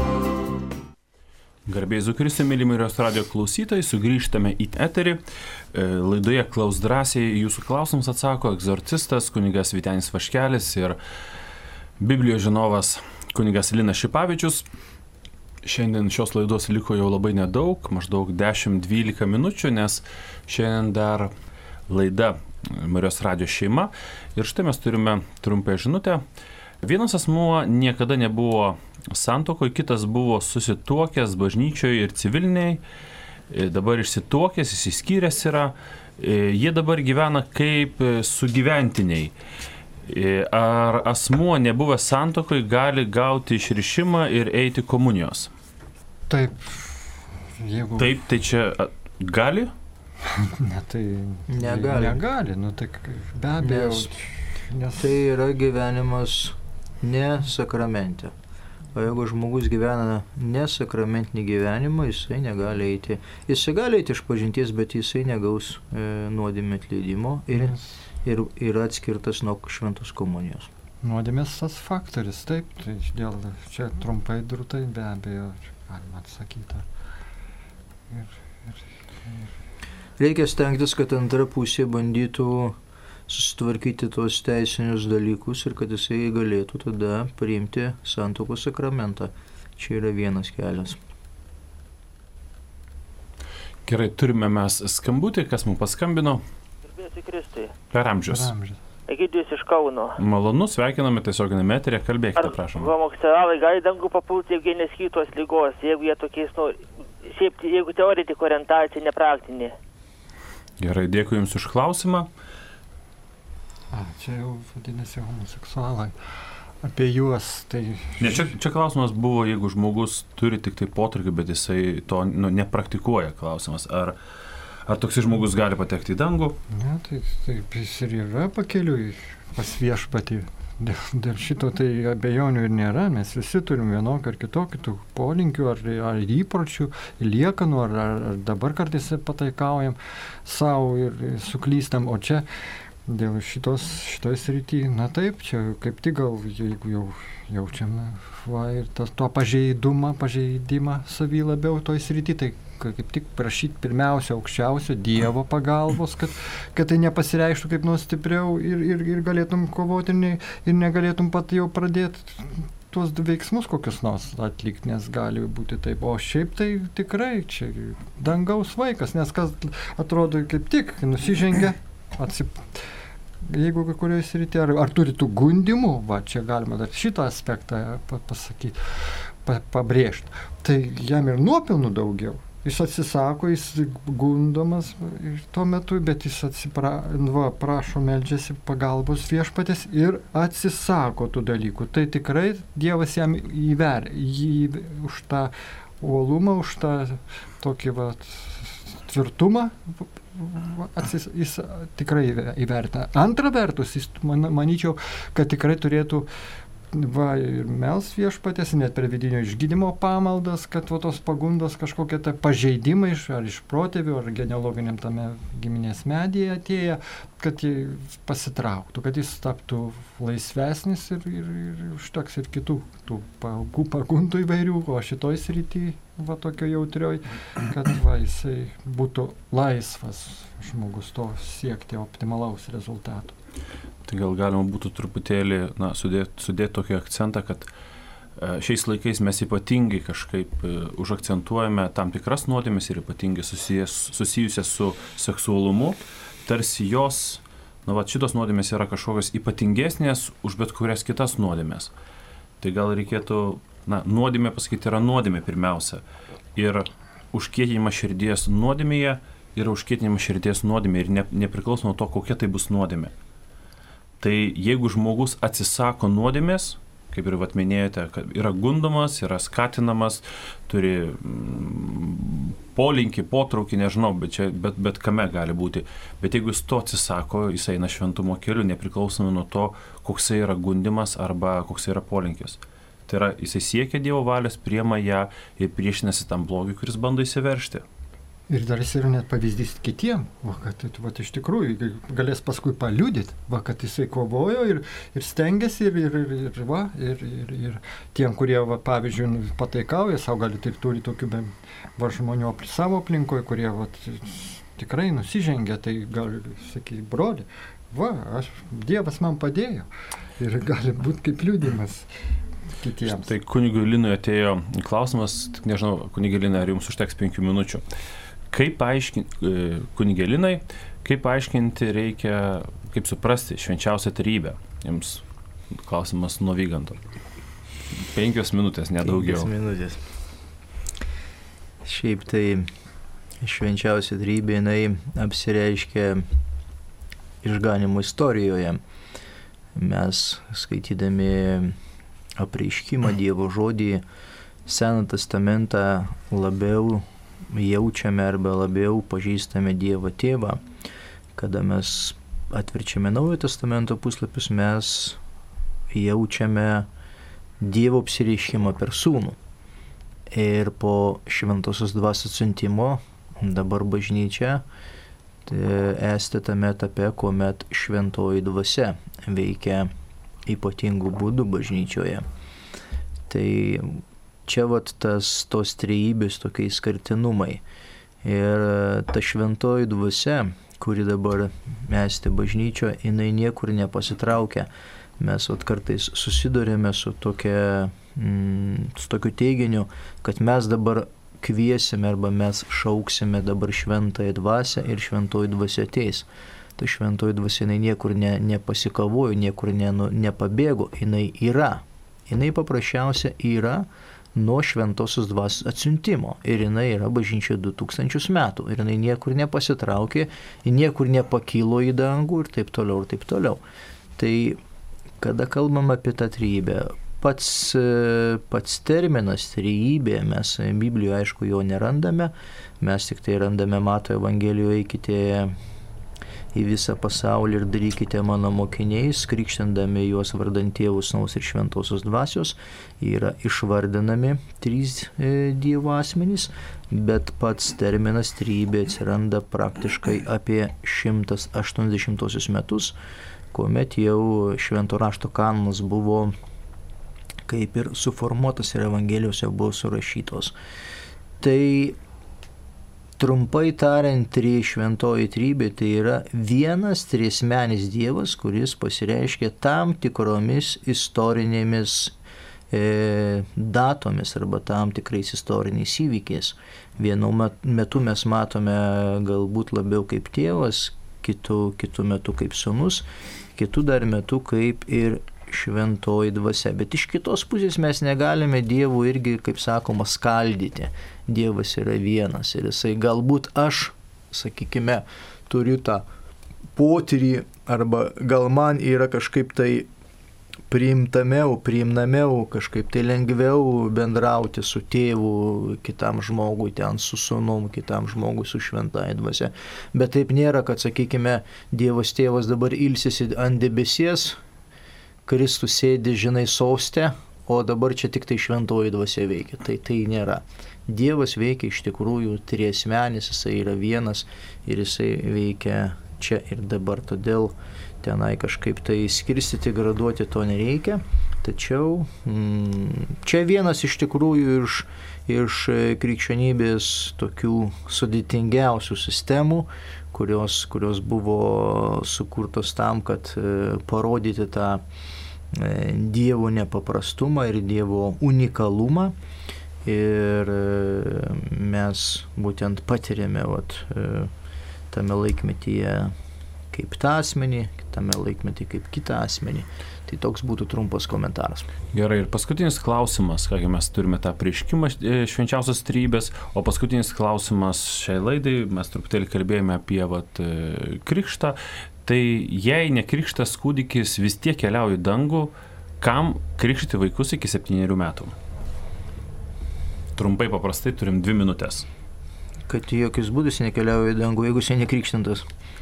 Garbė Jėzui Kristui, mėly Marijos radijo klausytojai, sugrįžtame į eterį. Laidoje Klausk drąsiai jūsų klausimus atsako egzorcistas kunigas Vytenis Vaškelis ir Biblijos žinovas kunigas Linas Šipavičius. Šiandien šios laidos liko jau labai nedaug, maždaug 10-12 minučių, nes šiandien dar laida Marijos radijo šeima. Ir štai mes turime trumpą žinutę. Vienas asmuo niekada nebuvo santuokoje, kitas buvo susituokęs bažnyčioje ir civiliniai, dabar išsituokęs, išsiskyręs yra, jie dabar gyvena kaip sugyventiniai. Ar asmuo nebuvęs santuokoje gali gauti išrišimą ir eiti komunijos?
Taip, jeigu...
Taip, tai čia gali?
Ne, tai negali, nu tai be abejo.
Nes tai yra gyvenimas ne sakramente. O jeigu žmogus gyvena nesakramentinį gyvenimą, jisai negali eiti. Jisai gali eiti iš pažinties, bet jisai negaus nuodėmės atleidimo ir yra atskirtas nuo šventos komunijos.
Nuodėmės tas faktorius, taip, tai dėl čia trumpai drūtai be abejo galima atsakyti.
Reikia stengtis, kad antra pusė bandytų susitvarkyti tos teisinius dalykus ir kad jisai galėtų tada priimti santuokos sakramentą. Čia yra vienas kelias.
Gerai, turime mes skambutį, kas mums paskambino.
Garbėsiu Kristui.
Per amžius.
Egidijus iš Kauno.
Malonu, sveikiname tiesioginėme eteryje, kalbėkite, prašom.
Ar homoseksualai gali dangų papulti, jeigu jie neskytos lygos, jeigu jie tokiais, šiaip, jeigu teoretik orientacija, nepraktinė?
Gerai, dėkui Jums už klausimą.
Čia jau vadinasi homoseksualai. Apie juos tai...
Ne, čia klausimas buvo, jeigu žmogus turi tik tai potraukį, bet jisai to nepraktikuoja, klausimas. Ar toks žmogus gali patekti į dangų?
Ne, tai taip jis ir yra pakeliui pas viešpatį. Dėl šito tai abejonių ir nėra. Mes visi turim vienokį ar kitokį polinkių ar įpročių, liekanų, ar dabar kartais pataikaujam savo ir suklystam. O čia dėl šitoj srity, na taip, čia kaip tik gal, jeigu jau jaučiame ir to pažeidimą savy labiau toj srity, tai kaip tik prašyti pirmiausia aukščiausio Dievo pagalbos, kad tai nepasireikštų kaip nuo stipriau ir galėtum kovoti ir negalėtum pat jau pradėti tuos veiksmus kokius nors atlikti, nes gali būti taip. O šiaip tai tikrai čia dangaus vaikas, nes kas atrodo kaip tik nusižengia, jeigu kurioje srityje, ar turi tų gundimų, čia galima dar šitą aspektą pasakyti, pabrėžti, tai jam ir nuopelnų daugiau. Jis atsisako, jis gundomas tuo metu, bet jis prašo, meldžiasi pagalbos viešpatės ir atsisako tų dalykų. Tai tikrai Dievas jam jį už tą uolumą, už tą tokį tvirtumą, jis tikrai įvertina. Antra vertus, jis, manyčiau, kad tikrai turėtų ir mels viešpatės, net per vidinio išgydymo pamaldas, kad tos pagundos kažkokie pažeidimai ar iš protėvių, ar genealoginiam tame giminės medyje atėję, kad jie pasitrauktų, kad jis taptų laisvesnis ir užteks ir kitų tų pagundų įvairių, o šitoj srity, tokio jautrioj, kad jisai būtų laisvas žmogus to siekti optimalaus rezultato.
Tai gal galima būtų truputėlį sudėti tokį akcentą, kad šiais laikais mes ypatingai kažkaip užakcentuojame tam tikras nuodėmes ir ypatingai susijusias su seksualumu, tarsi jos, šitos nuodėmės yra kažkokios ypatingesnės už bet kurias kitas nuodėmės. Tai gal reikėtų, nuodėmė pasakyti yra nuodėmė pirmiausia. Ir užkietinimas širdies nuodėmėje yra užkietinimas širdies nuodėmė ir nepriklauso nuo to, kokia tai bus nuodėmė. Tai jeigu žmogus atsisako nuodėmės, kaip ir minėjote, kad yra gundomas, yra skatinamas, turi polinkį, potraukį, nežinau, bet kame gali būti. Bet jeigu jis to atsisako, jis eina šventumo keliu, nepriklausomai nuo to, koks yra gundimas arba koks yra polinkis. Tai yra, jisai siekia Dievo valios, priema ją ir priešinasi tam blogiui, kuris bando įsiveržti.
Ir dar jis yra net pavyzdys kitiem, kad iš tikrųjų galės paskui paliudyti, kad jisai kovojo ir stengiasi ir tiem, kurie, pavyzdžiui, pataikauja, savo gali ir turi tokių žmonių savo aplinkoje, kurie tikrai nusižengia, tai gali sakyti, broli, Dievas man padėjo ir gali būti kaip liudimas kitiems. Tai
kunigui Linui atėjo klausimas, tik nežinau, kunigui Linai, ar jums užteks 5 minučių. Kaip paaiškinti reikia, kaip suprasti švenčiausią trejybę? Jums klausimas nuo Vyganto. 5 minutės, nedaugiau.
5 minutės. Šiaip tai švenčiausia trejybė, jinai apsireiškia išganimo istorijoje. Mes skaitydami apreiškimą Dievo žodį, Seną testamentą labiau jaučiame arba labiau pažįstame Dievą Tėvą. Kada mes atverčiame Naujojo testamento puslapius, mes jaučiame Dievo apsireiškimą per Sūnų. Ir po šventosios dvasios atsiuntimo dabar bažnyčia esate tame etape, kuomet šventoji dvasia veikia ypatingų būdų bažnyčioje. Tai čia tos trejybės tokie skirtinumai. Ir ta šventoji dvasia, kuri dabar esate bažnyčioje, jinai niekur nepasitraukia. Mes kartais susidurėme su tokiu teiginiu, kad mes dabar kviesime arba mes šauksime dabar šventąją dvasią ir šventoji dvasia ateis. Tai šventoji dvasia jinai niekur nepasikavojo, niekur nepabėgo, jinai yra. Jinai paprasčiausia yra nuo šventosios dvasios atsiuntimo. Ir jinai yra bažnyčioje 2000 metų. Ir jinai niekur nepasitraukė, niekur nepakilo į dangų ir taip toliau, ir taip toliau. Tai kada kalbam apie tą trejybę, pats terminas trejybė, mes Biblijoje aišku jo nerandame, mes tik tai randame Mato Evangelijoje, eikite į visą pasaulį ir darykite mano mokiniais, krikštindami juos vardant Tėvo, Sūnaus ir Šventosios dvasios. Yra išvardinami 3 Dievo asmenys, bet pats terminas trejybė atsiranda praktiškai apie 180 metus, kuomet jau Švento rašto kanonas buvo kaip ir suformuotas ir Evangelijose buvo surašytos. Tai trumpai tariant, šventoji trejybė tai yra vienas triasmenis Dievas, kuris pasireiškia tam tikromis istorinėmis datomis arba tam tikrais istoriniais įvykiais. Vienu metu mes matome galbūt labiau kaip tėvas, kitu metu kaip sūnus, kitu dar metu kaip ir šventoji dvasia. Bet iš kitos pusės mes negalime Dievų irgi, kaip sakoma, skaldyti. Dievas yra vienas ir jisai galbūt sakykime, turiu tą potyrį arba gal man yra kažkaip tai priimnamiau, kažkaip tai lengviau bendrauti su tėvu, kitam žmogui ten su sūnum, kitam žmogui su šventąja dvasia. Bet taip nėra, kad, sakykime, Dievas tėvas dabar ilsisi ant debesies, Kristus sėdi, soste, o dabar čia tik tai šventoji dvasia veikia. Tai nėra. Dievas veikia iš tikrųjų triasmenis, jisai yra vienas ir jisai veikia čia ir dabar. Todėl tenai kažkaip tai skirstyti, graduoti to nereikia. Tačiau čia vienas iš tikrųjų iš krikščionybės tokių sudėtingiausių sistemų, kurios buvo sukurtos tam, kad parodyti tą Dievo nepaprastumą ir Dievo unikalumą. Ir mes būtent patiriame tame laikmetyje, kaip tą asmenį, kitame laikmetį kaip kitą asmenį. Tai toks būtų trumpas komentaras.
Gerai, ir paskutinis klausimas, kągi mes turime tą prieškimą švenčiausios trejybės, o paskutinis klausimas šiai laidai, mes truputėlį kalbėjome apie krikštą, tai jei nekrikštas kūdikis vis tiek keliauja į dangų, kam krikštyti vaikus iki 7 metų? Trumpai paprastai turim 2 minutės.
Kad jokius būdus nekeliauja į dangų, jeigu jis nekrikštintas.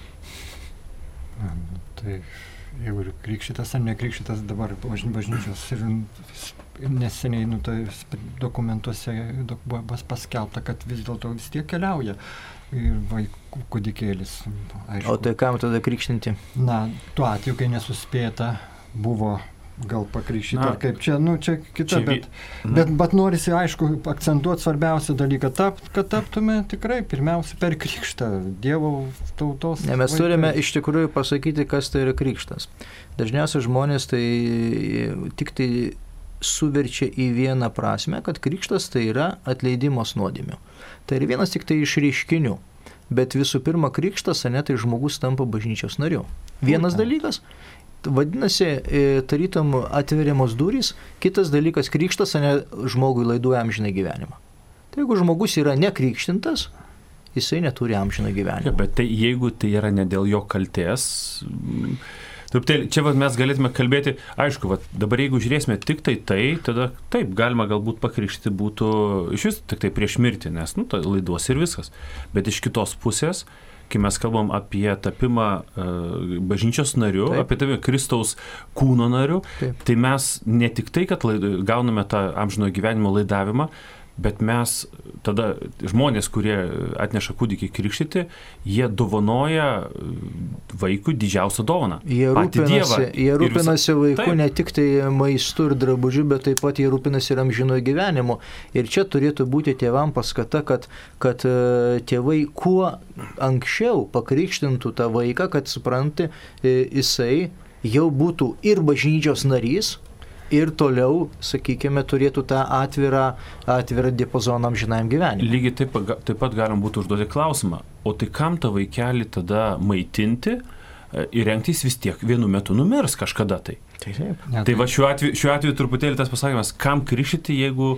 Tai jeigu ir krikštytas ar nekrikštytas dabar bažnyčios ir neseniai dokumentuose buvo paskelbta, kad vis dėlto vis tiek keliauja ir vaikų kūdikėlis. Aišku.
O tai kam tada krikštinti?
Na, tuo atveju, kai nesuspėta buvo gal pakrikštyti, ar kaip čia, čia kita, bet norisi, aišku, akcentuoti svarbiausią dalyką, kad taptume tikrai pirmiausia per krikštą, Dievo tautos.
Ne, mes turime iš tikrųjų pasakyti, kas tai yra krikštas. Dažniausiai žmonės tai tik tai suverčia į vieną prasme, kad krikštas tai yra atleidimas nuodėmių. Tai yra vienas tik tai iš reiškinių. Bet visų pirma, krikštas, tai žmogus tampa bažnyčios nariu. Vienas dalykas. Vadinasi, tarytum atveriamos durys, kitas dalykas krikštas, žmogui laiduoja amžiną gyvenimą. Tai jeigu žmogus yra nekrikštintas, jisai neturi amžiną gyvenimą.
Ja, bet tai jeigu tai yra ne dėl jo kaltės, čia mes galėtume kalbėti, aišku, dabar jeigu žiūrėsime tik tai, tada taip, galima galbūt pakrikštyti būtų iš vis tik tai prieš mirtį, nes tai laiduos ir viskas. Bet iš kitos pusės, kai mes kalbam apie tapimą bažnyčios nariu, taip, apie tapimą Kristaus kūno nariu, taip, tai mes ne tik tai, kad gauname tą amžino gyvenimo laidavimą, bet mes tada žmonės, kurie atneša kūdikį krikštyti, jie dovanoja vaikui didžiausią dovaną.
Jie rūpinasi vaiku ne tik tai maistu ir drabužiu, bet taip pat jie rūpinasi ir amžino gyvenimu. Ir čia turėtų būti tėvam paskata, kad tėvai kuo anksčiau pakrikštintų tą vaiką, kad supranti, jisai jau būtų ir bažnyčios narys, ir toliau, sakykime, turėtų tą atvirą diapazoną amžinajam gyvenimui.
Lygiai taip pat galim būtų užduoti klausimą, o tai kam tą vaikelį tada maitinti ir rengtis vis tiek vienu metu numirs kažkada tai.
Taip.
Tai šiuo atveju truputėlį tas pasakymas, kam krikštyti, jeigu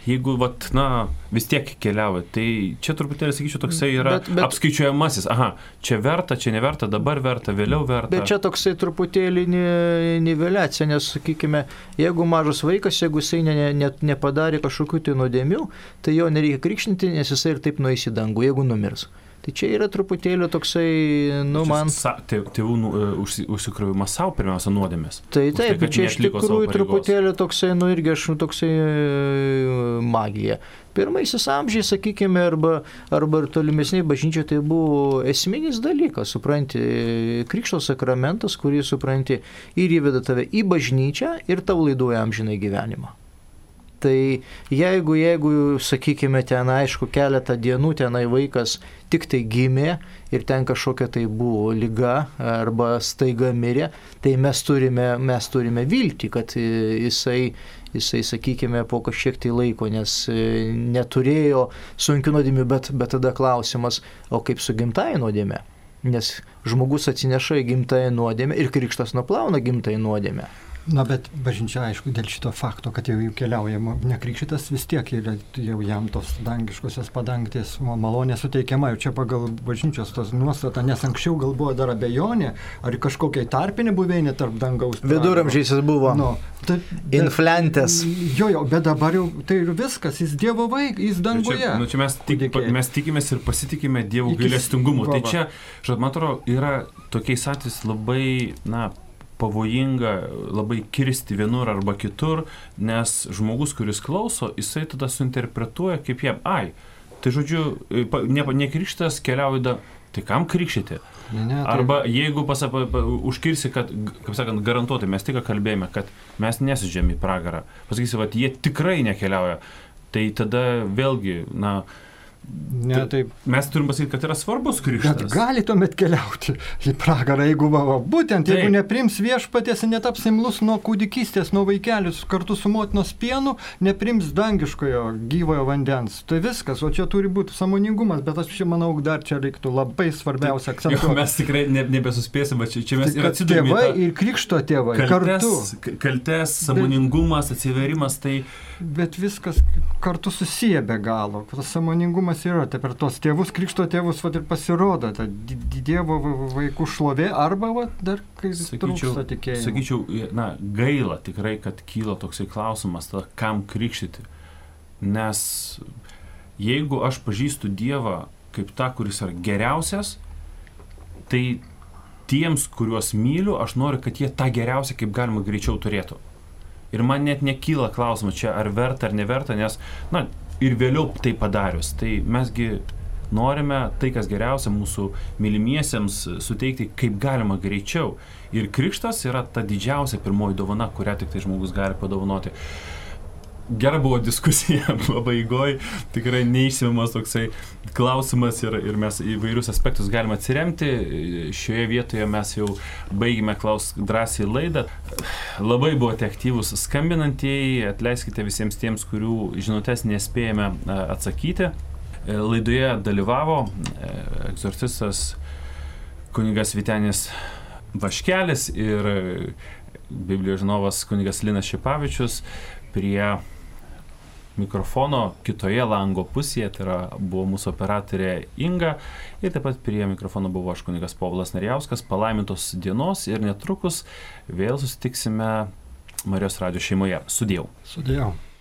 vis tiek keliauja. Tai čia truputėlį, sakyčiau, toksai yra apskaičiuojamasis. Aha, čia verta, čia neverta, dabar verta, vėliau verta.
Bet čia toksai truputėlį niveliacija, nes, sakykime, jeigu mažas vaikas, jeigu jisai nepadarė kažkokių tai nuodėmių, tai jo nereikia krikštinti, nes jisai ir taip nueis į dangų, jeigu numirs. Tai čia yra truputėlį toksai, man...
Tėvų užsikrovimas savo pirmiausia nuodėmės.
Taip, čia iš tikrųjų truputėlį toksai, irgi aš toksai magija. Pirmaisiais amžiais, sakykime, arba ir tolimesniai bažnyčia, tai buvo esminis dalykas, supranti, krikšto sakramentas, kurį, supranti, ir įveda tave į bažnyčią ir tau laiduoja amžinai gyvenimą. Tai jeigu, sakykime, ten, aišku, keletą dienų tenai vaikas tik tai gimė ir ten kažkokia tai buvo liga arba staiga mirė, tai mes turime viltį, kad jisai, sakykime, po kažkiek tai laiko, nes neturėjo sunkių nuodėmių, bet tada klausimas, o kaip su gimtąja nuodėme? Nes žmogus atsineša į gimtąją nuodėmę ir krikštas nuplauna gimtąją nuodėmę.
Na, bet bažnyčia, aišku, dėl šito fakto, kad jau keliauja nekrikštytas, vis tiek yra jau jam tos dangiškosios padangtės malonė suteikiama. Jau čia pagal bažnyčios tos nuostatą, nes anksčiau gal buvo dar abejonė, ar kažkokia tarpinė buveinė tarp dangaus.
Viduramžiais jis buvo. Inflantės.
Jo, bet dabar jau tai ir viskas, jis Dievo vaikas, jis danguje.
Čia mes tikimės ir pasitikime Dievo gailestingumu. Tai čia, man atrodo, yra tokiais atvejais labai, pavojinga labai kirsti vienur arba kitur, nes žmogus, kuris klauso, jisai tada suinterpretuoja kaip jam, tai žodžiu, nekrikštas keliauja, tai kam krikštyti? Arba jeigu užkirsi, kad, kaip sakant, garantuotai, mes tik kalbėjome, kad mes nesižėm į pragarą, pasakysi, jie tikrai nekeliauja, tai tada vėlgi,
Ne, taip.
Mes turim pasakyti, kad yra svarbus krikštas.
Bet gali tuomet keliauti į pragarą, jeigu būtent, jeigu neprims viešpaties, netaps imlus nuo kūdikystės, nuo vaikelius kartu su motinos pienu, neprims dangiškojo gyvojo vandens. Tai viskas, o čia turi būti sąmoningumas, bet aš manau, dar čia reiktų labai svarbiausia akcentuoti.
Mes tikrai nebesuspėsim, bet čia mes ir atsidurime.
Tėvai ir krikšto tėvai kartu.
Kaltes, sąmoningumas, atsiverimas, tai...
Bet viskas kartu susiję be galo. Tas sąmoningumas yra. Tai per tos tėvus, krikšto tėvus ir pasirodo ta Dievo vaikų šlovė arba dar kai trūksta tikėjimo.
Sakyčiau, gaila tikrai, kad kyla toksai klausimas, kam krikštyti. Nes jeigu aš pažįstu Dievą kaip tą, kuris yra geriausias, tai tiems, kuriuos myliu, aš noriu, kad jie tą geriausią kaip galima greičiau turėtų. Ir man net nekyla klausimas čia, ar verta, ar neverta, nes, ir vėliau tai padarius. Tai mesgi norime tai, kas geriausia mūsų mylimiesiems suteikti kaip galima greičiau. Ir krikštas yra ta didžiausia pirmoji dovana, kurią tik tai žmogus gali padovanoti. Gera buvo diskusija pabaigoj, tikrai neišsimiamas toksai klausimas ir mes įvairius aspektus galime atsiremti. Šioje vietoje mes jau baigime Klausk drąsiai laidą. Labai buvote aktyvus skambinantieji, atleiskite visiems tiems, kurių žinutes nespėjame atsakyti. Laidoje dalyvavo egzorcistas kunigas Vytenis Vaškelis ir Biblijos žinovas kunigas Linas Šipavičius. Prie mikrofono kitoje lango pusėje, tai buvo mūsų operatorė Inga, ir taip pat prie mikrofono buvo aš kunigas Povilas Narijauskas. Palaimintos dienos ir netrukus vėl susitiksime Marijos radijo šeimoje. Sudėjau.